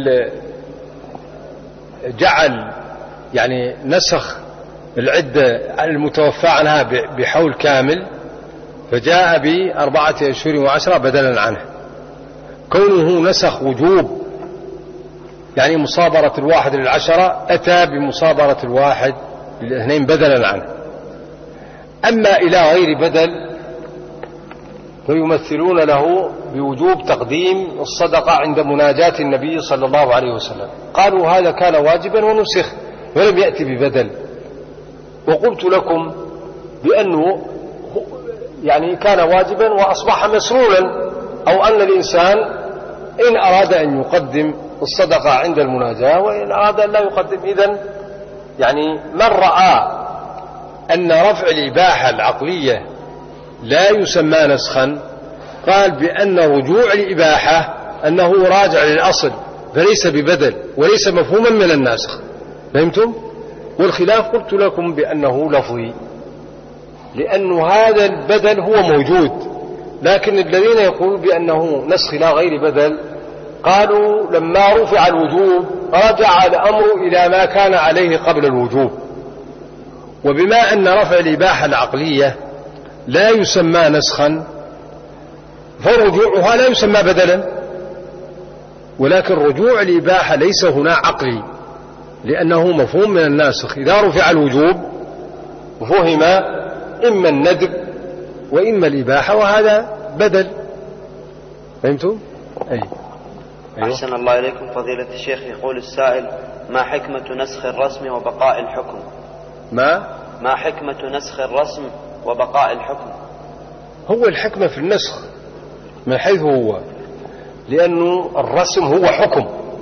جعل يعني نسخ العدة المتوفى عنها بحول كامل فجاء بأربعة أشهر وعشرة بدلا عنه. كونه نسخ وجوب يعني مصابرة الواحد للعشرة أتى بمصابرة الواحد للاثنين بدلا عنه. أما إلى غير بدل فيمثلون له بوجوب تقديم الصدقة عند مناجاة النبي صلى الله عليه وسلم. قالوا هذا كان واجبا ونسخ ولم يأتي ببدل. وقلت لكم بأنه يعني كان واجبا وأصبح مسرولا، أو أن الإنسان إن أراد أن يقدم الصدقة عند المناجاة وإن أراد أن لا يقدم. إذن يعني من رأى أن رفع الإباحة العقلية لا يسمى نسخا قال بأن رجوع الإباحة أنه راجع للأصل فليس ببدل وليس مفهوما من الناسخ. فهمتم؟ والخلاف قلت لكم بأنه لفظي لأن هذا البدل هو موجود، لكن الذين يقولون بأنه نسخ لا غير بدل قالوا لما رفع الوجوب رجع الأمر إلى ما كان عليه قبل الوجوب، وبما أن رفع الإباحة العقلية لا يسمى نسخا فرجوعها لا يسمى بدلا، ولكن رجوع الإباحة ليس هنا عقلي لأنه مفهوم من الناسخ. إذا رفع الوجوب فهم إما الندب وإما الإباحة وهذا بدل. فهمتم؟ أي. أيوه. أحسن الله إليكم فضيلة الشيخ. يقول السائل: ما حكمة نسخ الرسم وبقاء الحكم؟ ما ما حكمة نسخ الرسم وبقاء الحكم؟ هو الحكمة في النسخ من حيث هو، لأنه الرسم هو حكم،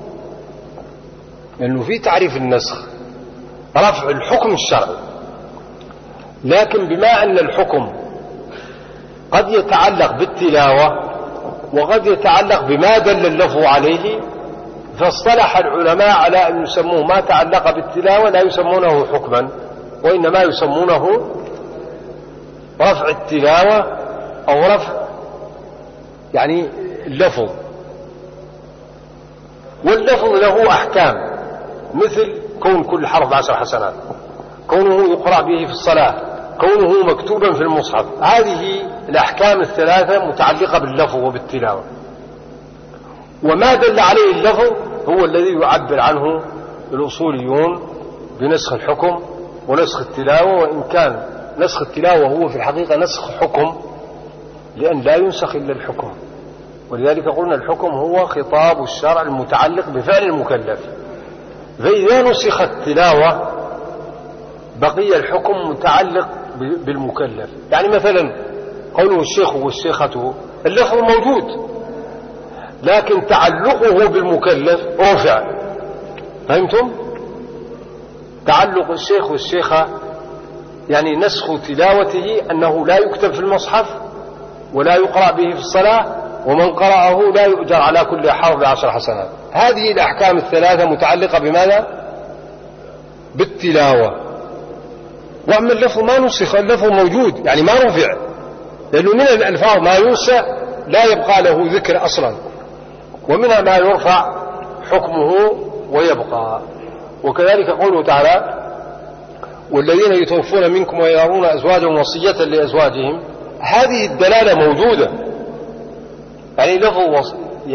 لأنه في تعريف النسخ رفع الحكم الشرعي، لكن بما أن الحكم قد يتعلق بالتلاوة وقد يتعلق بما دل اللفظ عليه، فاصطلح العلماء على أن يسموه ما تعلق بالتلاوة لا يسمونه حكما وإنما يسمونه رفع التلاوة أو رفع يعني اللفظ. واللفظ له أحكام مثل كون كل حرف عشر حسنات، كونه يقرأ به في الصلاة، كونه مكتوبا في المصحف. هذه الأحكام الثلاثة متعلقة باللفظ وبالتلاوة، وما دل عليه اللفظ هو الذي يعبر عنه الأصوليون بنسخ الحكم ونسخ التلاوة، وإن كان نسخ التلاوة هو في الحقيقة نسخ حكم لأن لا ينسخ إلا الحكم، ولذلك قلنا الحكم هو خطاب الشرع المتعلق بفعل المكلف، فإذا نسخت التلاوة بقي الحكم متعلق بالمكلف. يعني مثلا قوله الشيخ والشيخة اللفظ موجود لكن تعلقه بالمكلف رفع. فهمتم؟ تعلق الشيخ والشيخة يعني نسخ تلاوته أنه لا يكتب في المصحف ولا يقرأ به في الصلاة، ومن قرأه لا يؤجر على كل حرف بعشر حسنات. هذه الأحكام الثلاثة متعلقة بماذا؟ بالتلاوة. وأما اللفظ ما نسخ، اللفظ موجود يعني ما رفع، لأنه من الألفاظ ما ينسى لا يبقى له ذكر أصلا، ومنها ما يرفع حكمه ويبقى. وكذلك قوله تعالى: والذين يتوفون منكم ويذرون أزواجا وصية لأزواجهم. هذه الدلالة موجودة، يعني لفظ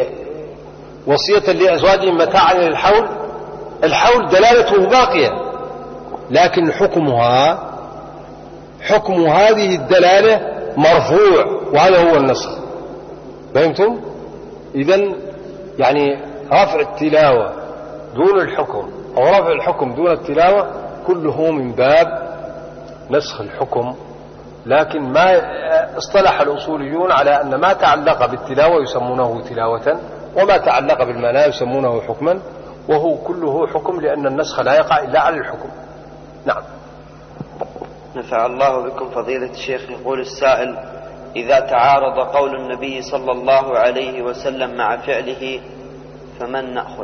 وصية لأزواجهم متاعا للحول، الحول دلالته باقية، لكن حكمها حكم هذه الدلالة مرفوع، وهذا هو النسخ. فهمتم؟ إذن يعني رفع التلاوة دون الحكم أو رفع الحكم دون التلاوة كله من باب نسخ الحكم، لكن ما اصطلح الأصوليون على أن ما تعلق بالتلاوة يسمونه تلاوة وما تعلق بالمعنى يسمونه حكما، وهو كله حكم لأن النسخ لا يقع إلا على الحكم. نعم. نفع الله بكم فضيلة الشيخ. يقول السائل: إذا تعارض قول النبي صلى الله عليه وسلم مع فعله فمن نأخذ؟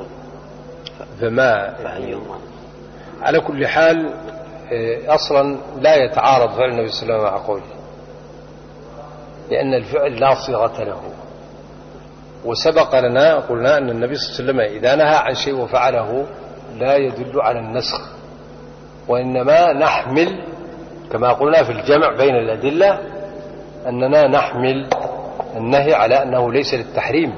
فما فأيهما؟ على كل حال أصلا لا يتعارض فعل النبي صلى الله عليه وسلم مع قوله، لأن الفعل لا صيغة له. وسبق لنا قلنا أن النبي صلى الله عليه وسلم إذا نهى عن شيء وفعله لا يدل على النسخ، وإنما نحمل كما قلنا في الجمع بين الأدلة أننا نحمل النهي على أنه ليس للتحريم.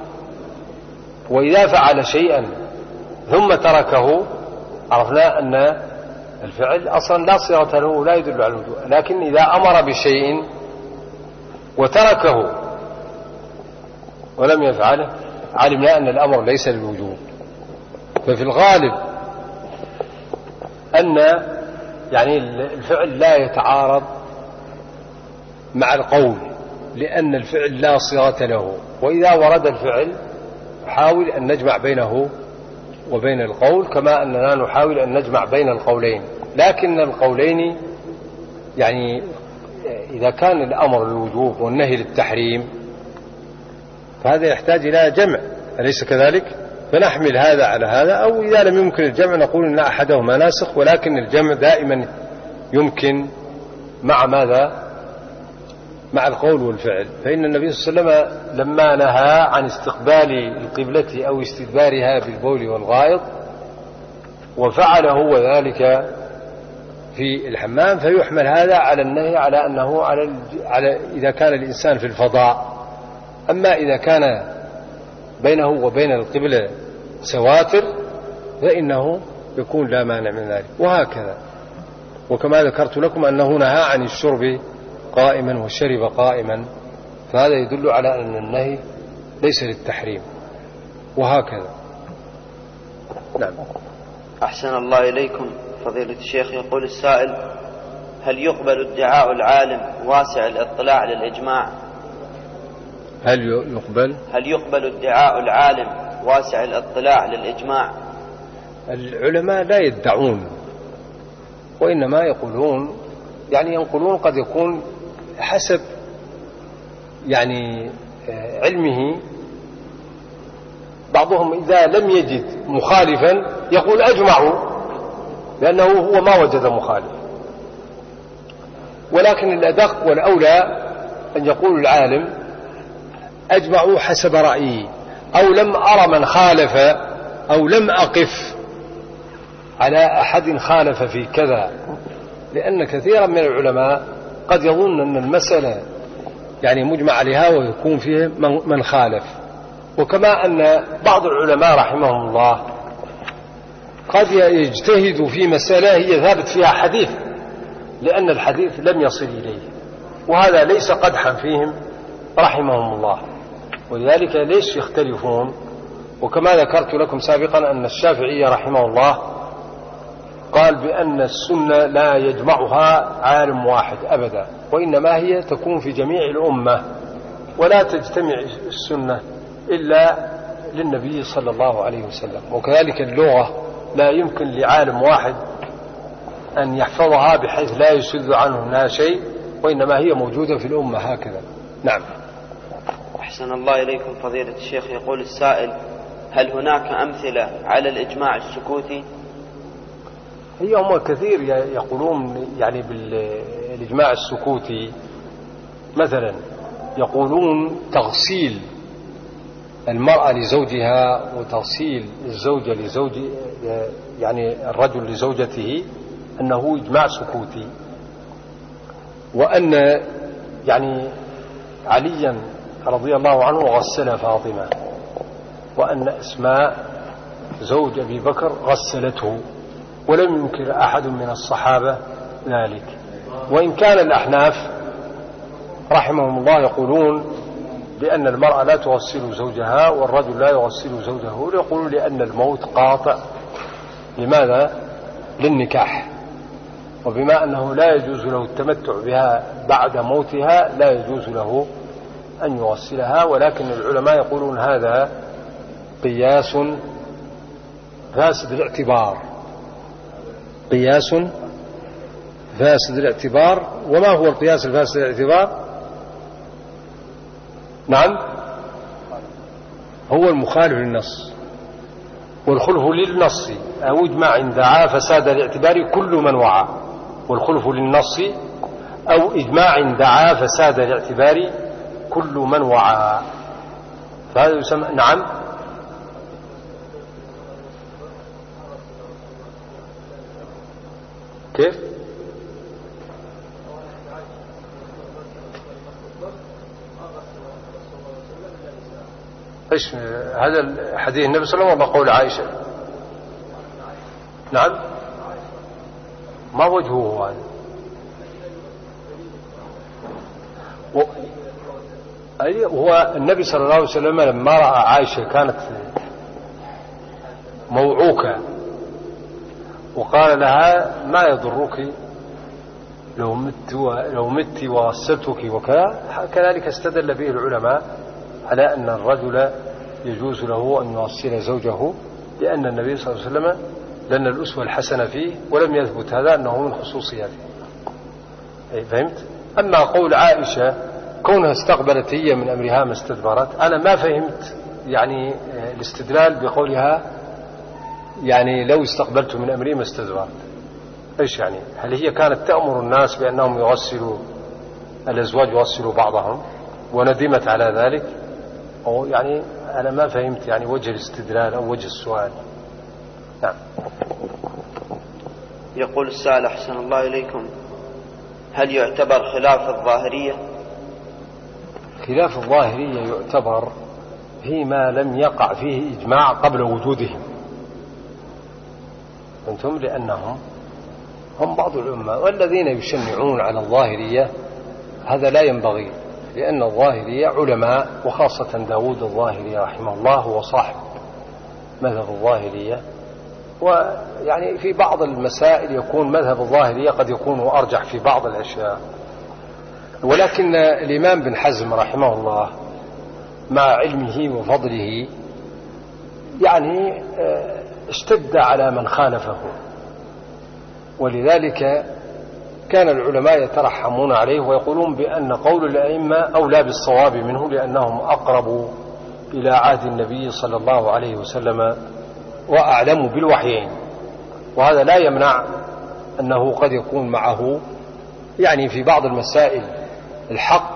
وإذا فعل شيئا ثم تركه عرفنا أن الفعل أصلا لا صيغة له لا يدل على الوجوب، لكن إذا أمر بشيء وتركه ولم يفعله علمنا أن الأمر ليس للوجوب. ففي الغالب أن يعني الفعل لا يتعارض مع القول، لأن الفعل لا صيغة له، وإذا ورد الفعل نحاول أن نجمع بينه وبين القول كما أننا نحاول أن نجمع بين القولين، لكن القولين يعني إذا كان الأمر للوجوب والنهي للتحريم فهذا يحتاج إلى جمع، أليس كذلك؟ فنحمل هذا على هذا، أو إذا لم يمكن الجمع نقول إن أحدهما ناسخ، ولكن الجمع دائما يمكن مع ماذا؟ مع القول والفعل. فإن النبي صلى الله عليه وسلم لما نهى عن استقبال القبلة أو استدبارها بالبول والغائط وفعل هو ذلك في الحمام، فيحمل هذا على النهي على أنه على, على إذا كان الإنسان في الفضاء. أما إذا كان بينه وبين القبلة سواتر فإنه يكون لا مانع من ذلك، وهكذا. وكما ذكرت لكم أنه نهى عن الشرب قائما وشرب قائما، فهذا يدل على أن النهي ليس للتحريم، وهكذا. نعم. أحسن الله إليكم فضيلة الشيخ. يقول السائل: هل يقبل ادعاء العالم واسع الاطلاع للإجماع؟ هل يقبل هل يقبل ادعاء العالم واسع الاطلاع للإجماع؟ العلماء لا يدعون، وإنما يقولون يعني ينقلون، قد يكون حسب يعني علمه. بعضهم إذا لم يجد مخالفا يقول أجمعوا، لأنه هو ما وجد مخالف. ولكن الأدق والأولى أن يقول العالم أجمعوا حسب رأيي، أو لم أرى من خالف، أو لم أقف على أحد خالف في كذا. لأن كثيرا من العلماء قد يظن أن المسألة يعني مجمع عليها ويكون فيه من خالف. وكما أن بعض العلماء رحمهم الله قد يجتهد في مسألة هي ثابت فيها حديث، لأن الحديث لم يصل إليه، وهذا ليس قدحا فيهم رحمهم الله. ولذلك ليش يختلفون؟ وكما ذكرت لكم سابقا أن الشافعي رحمه الله قال بأن السنة لا يجمعها عالم واحد أبدا، وإنما هي تكون في جميع الأمة، ولا تجتمع السنة إلا للنبي صلى الله عليه وسلم. وكذلك اللغة لا يمكن لعالم واحد أن يحفظها بحيث لا يشذ عنه شيء، وإنما هي موجودة في الأمة هكذا. نعم. أحسن الله إليكم فضيلة الشيخ. يقول السائل: هل هناك أمثلة على الإجماع السكوتي؟ هي هم كثير يقولون يعني بالإجماع السكوتي. مثلا يقولون تغسيل المرأة لزوجها وتغسيل الزوجة لزوج يعني الرجل لزوجته أنه إجماع سكوتي، وأن يعني عليا رضي الله عنه غسل فاطمة، وأن أسماء زوج أبي بكر غسلته، ولم ينكر أحد من الصحابة ذلك. وإن كان الأحناف رحمهم الله يقولون بأن المرأة لا تغسل زوجها والرجل لا يغسل زوجه، يقولون لأن الموت قاطع. لماذا؟ للنكاح، وبما أنه لا يجوز له التمتع بها بعد موتها لا يجوز له أن يغسلها. ولكن العلماء يقولون هذا قياس فاسد الاعتبار، قياس فاسد الاعتبار. وما هو القياس الفاسد الاعتبار؟ نعم، هو المخالف للنص، والخلف للنص أو اجمع عند دعا فساد الاعتبار كل من وعى، والخلف للنص أو اجماع عند دعا فساد الاعتبار كل من وعى. فهذا يسمى. نعم. كيف؟ ايش هذا حديث النبي صلى الله عليه وسلم ولا قول عائشة؟ نعم. ما وجهه هذا؟ هو النبي صلى الله عليه وسلم لما رأى عائشة كانت موعوكة وقال لها ما يضرك لو مت لو مت وغسلتك وكذا، كذلك استدل به العلماء على أن الرجل يجوز له أن يوصل زوجه، لأن النبي صلى الله عليه وسلم لأن الأسوة الحسنة فيه، ولم يثبت هذا أنه من خصوصياته. فهمت؟ أما قول عائشة كونها استقبلت هي من أمرها ما استدبرت، أنا ما فهمت يعني الاستدلال بقولها يعني لو استقبلت من أمري ما استدبرت. إيش يعني؟ هل هي كانت تأمر الناس بأنهم يغسلوا الأزواج يغسلوا بعضهم وندمت على ذلك؟ أو يعني أنا ما فهمت يعني وجه الاستدلال أو وجه السؤال. نعم. يقول السائل أحسن الله إليكم: هل يعتبر خلاف الظاهرية؟ خلاف الظاهرية يعتبر فيما لم يقع فيه إجماع قبل وجودهم. أنتم لأنهم هم بعض الأمة، والذين يشنعون على الظاهرية هذا لا ينبغي، لأن الظاهرية علماء، وخاصة داود الظاهري رحمه الله هو صاحب مذهب الظاهرية، ويعني في بعض المسائل يكون مذهب الظاهرية قد يكون أرجح في بعض الأشياء. ولكن الإمام بن حزم رحمه الله مع علمه وفضله يعني اشتد على من خالفه، ولذلك كان العلماء يترحمون عليه ويقولون بأن قول الأئمة أولى بالصواب منه، لأنهم أقرب إلى عهد النبي صلى الله عليه وسلم وأعلم بالوحيين. وهذا لا يمنع أنه قد يكون معه يعني في بعض المسائل الحق،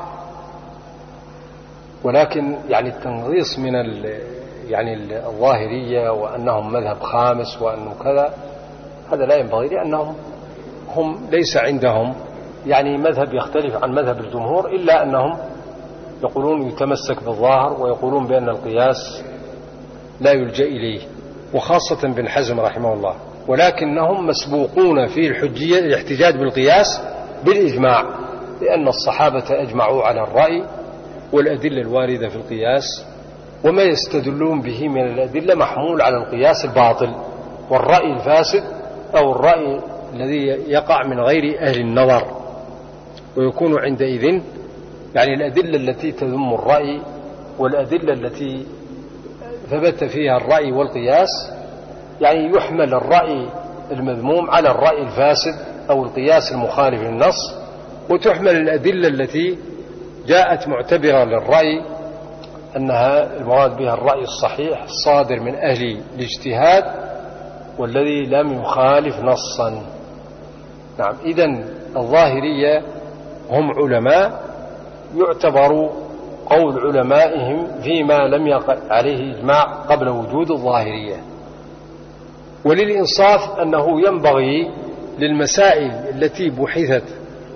ولكن يعني التنغيص من يعني الظاهرية وأنهم مذهب خامس وأنه كذا هذا لا ينبغي، لأنهم هم ليس عندهم يعني مذهب يختلف عن مذهب الجمهور، إلا أنهم يقولون يتمسك بالظاهر ويقولون بأن القياس لا يلجأ إليه، وخاصة بن حزم رحمه الله. ولكنهم مسبوقون في الحجية الاحتجاج بالقياس بالإجماع، لأن الصحابة أجمعوا على الرأي والأدلة الواردة في القياس، وما يستدلون به من الأدلة محمول على القياس الباطل والرأي الفاسد أو الرأي الذي يقع من غير أهل النظر. ويكون عندئذ يعني الأدلة التي تذم الرأي والأدلة التي ثبت فيها الرأي والقياس يعني يحمل الرأي المذموم على الرأي الفاسد أو القياس المخالف للنص، وتحمل الأدلة التي جاءت معتبرة للرأي أنها المراد بها الرأي الصحيح الصادر من أهل الاجتهاد والذي لم يخالف نصا. نعم. إذن الظاهرية هم علماء يعتبر قول علمائهم فيما لم يقع عليه إجماع قبل وجود الظاهرية. وللإنصاف أنه ينبغي للمسائل التي بحثت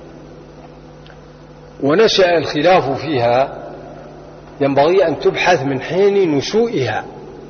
ونشأ الخلاف فيها ينبغي أن تبحث من حين نشوئها.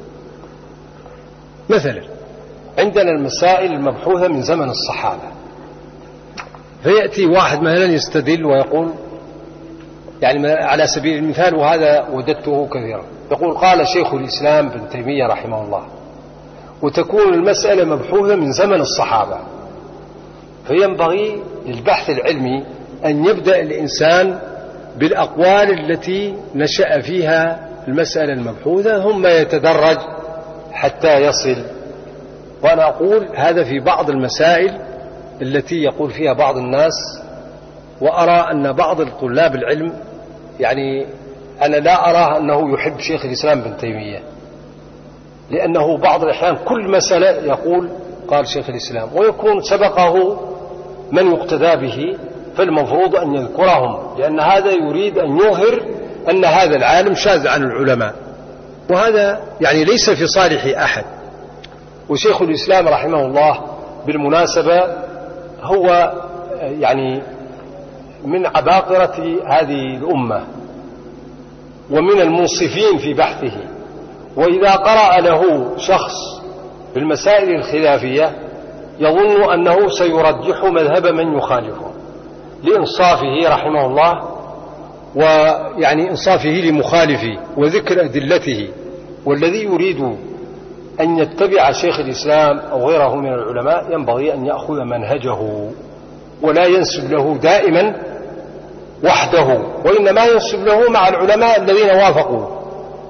مثلا عندنا المسائل المبحوثة من زمن الصحابة، فيأتي واحد مثلا يستدل ويقول يعني على سبيل المثال، وهذا وجدته كثيرا، يقول قال شيخ الإسلام ابن تيمية رحمه الله، وتكون المسألة مبحوثة من زمن الصحابة. فينبغي للبحث العلمي أن يبدأ الإنسان بالأقوال التي نشأ فيها المسألة المبحوثة ثم يتدرج حتى يصل. وأنا أقول هذا في بعض المسائل التي يقول فيها بعض الناس، وأرى أن بعض الطلاب العلم يعني أنا لا أراه أنه يحب شيخ الإسلام ابن تيمية، لأنه بعض الأحيان كل مسألة يقول قال شيخ الإسلام، ويكون سبقه من يقتدى به، فالمفروض أن يذكرهم، لأن هذا يريد أن يظهر أن هذا العالم شاذ عن العلماء، وهذا يعني ليس في صالح أحد. وشيخ الإسلام رحمه الله بالمناسبة هو يعني من عباقرة هذه الأمة ومن المنصفين في بحثه، وإذا قرأ له شخص في المسائل الخلافية يظن أنه سيرجح مذهب من يخالفه لإنصافه رحمه الله، ويعني إنصافه لمخالفه وذكر أدلته. والذي يريد أن يتبع شيخ الإسلام أو غيره من العلماء ينبغي أن يأخذ منهجه ولا ينسب له دائما وحده، وإنما ينسب له مع العلماء الذين وافقوا.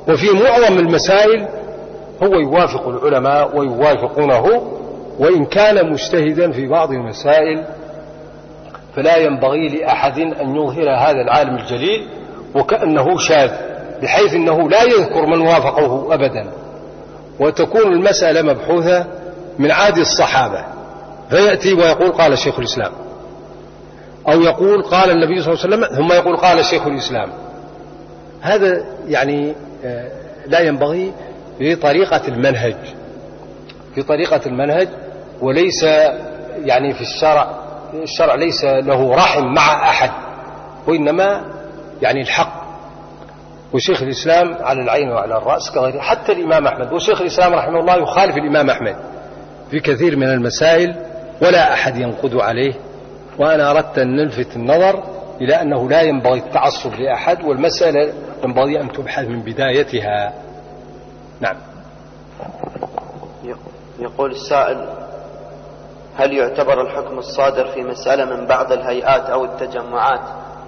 وفي معظم المسائل هو يوافق العلماء ويوافقونه، وإن كان مجتهدا في بعض المسائل فلا ينبغي لأحد أن يظهر هذا العالم الجليل وكأنه شاذ، بحيث أنه لا يذكر من وافقه أبدا، وتكون المسألة مبحوثة من عادي الصحابة، فيأتي ويقول قال شيخ الإسلام، أو يقول قال النبي صلى الله عليه وسلم، ثم يقول قال شيخ الإسلام. هذا يعني لا ينبغي في طريقة المنهج في طريقة المنهج وليس يعني في الشرع الشرع ليس له رحم مع أحد، وإنما يعني الحق. وشيخ الإسلام على العين وعلى الرأس كغيره، حتى الإمام أحمد، وشيخ الإسلام رحمه الله يخالف الإمام أحمد في كثير من المسائل ولا أحد ينقض عليه. وأنا أردت أن نلفت النظر إلى أنه لا ينبغي التعصب لأحد، والمسألة ينبغي أن تبحث من بدايتها. نعم. يقول السائل: هل يعتبر الحكم الصادر في مسألة من بعض الهيئات أو التجمعات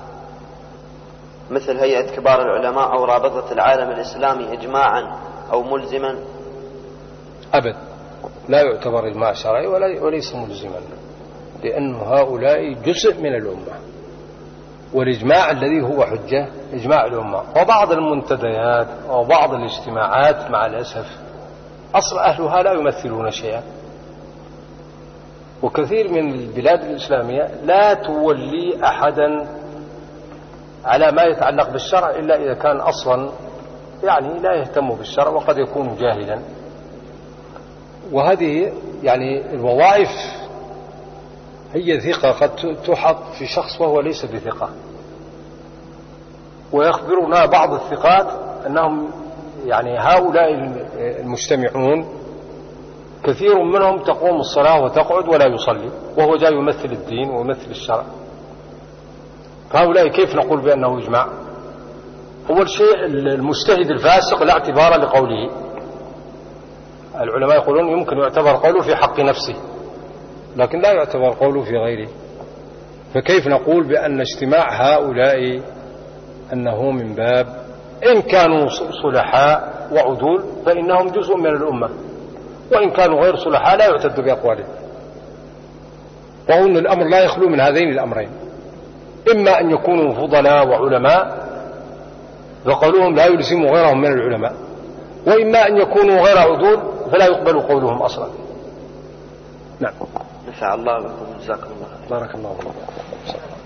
مثل هيئة كبار العلماء أو رابطة العالم الإسلامي إجماعا أو ملزما؟ أبد، لا يعتبر إجماع شرعي وليس ملزما، لأن هؤلاء جزء من الأمة، والإجماع الذي هو حجة إجماع الأمة. وبعض المنتديات وبعض الاجتماعات مع الأسف أصل أهلها لا يمثلون شيئا، وكثير من البلاد الإسلامية لا تولي أحدا على ما يتعلق بالشرع إلا إذا كان أصلا يعني لا يهتم بالشرع وقد يكون جاهلا. وهذه يعني الوظائف هي ثقة قد تحط في شخص وهو ليس بثقة. ويخبرنا بعض الثقات أنهم يعني هؤلاء المجتمعون كثير منهم تقوم الصلاة وتقعد ولا يصلي، وهو جاي يمثل الدين ويمثل الشرع. فهؤلاء كيف نقول بأنه إجماع؟ أول شيء المجتهد الفاسق لا اعتبار لقوله. العلماء يقولون يمكن يعتبر قوله في حق نفسه، لكن لا يعتبر قوله في غيره. فكيف نقول بأن اجتماع هؤلاء أنه من باب إن كانوا صلحاء وعدول فإنهم جزء من الأمة، وإن كانوا غير صلحاء لا يعتد بأقوالهم. وأن الأمر لا يخلو من هذين الأمرين: إما أن يكونوا فضلاء وعلماء فقولهم لا يلزم غيرهم من العلماء، وإما أن يكونوا غير عدول فلا يقبل قولهم أصلا. نعم. نفع الله بكم، جزاكم الله. بارك الله فيكم.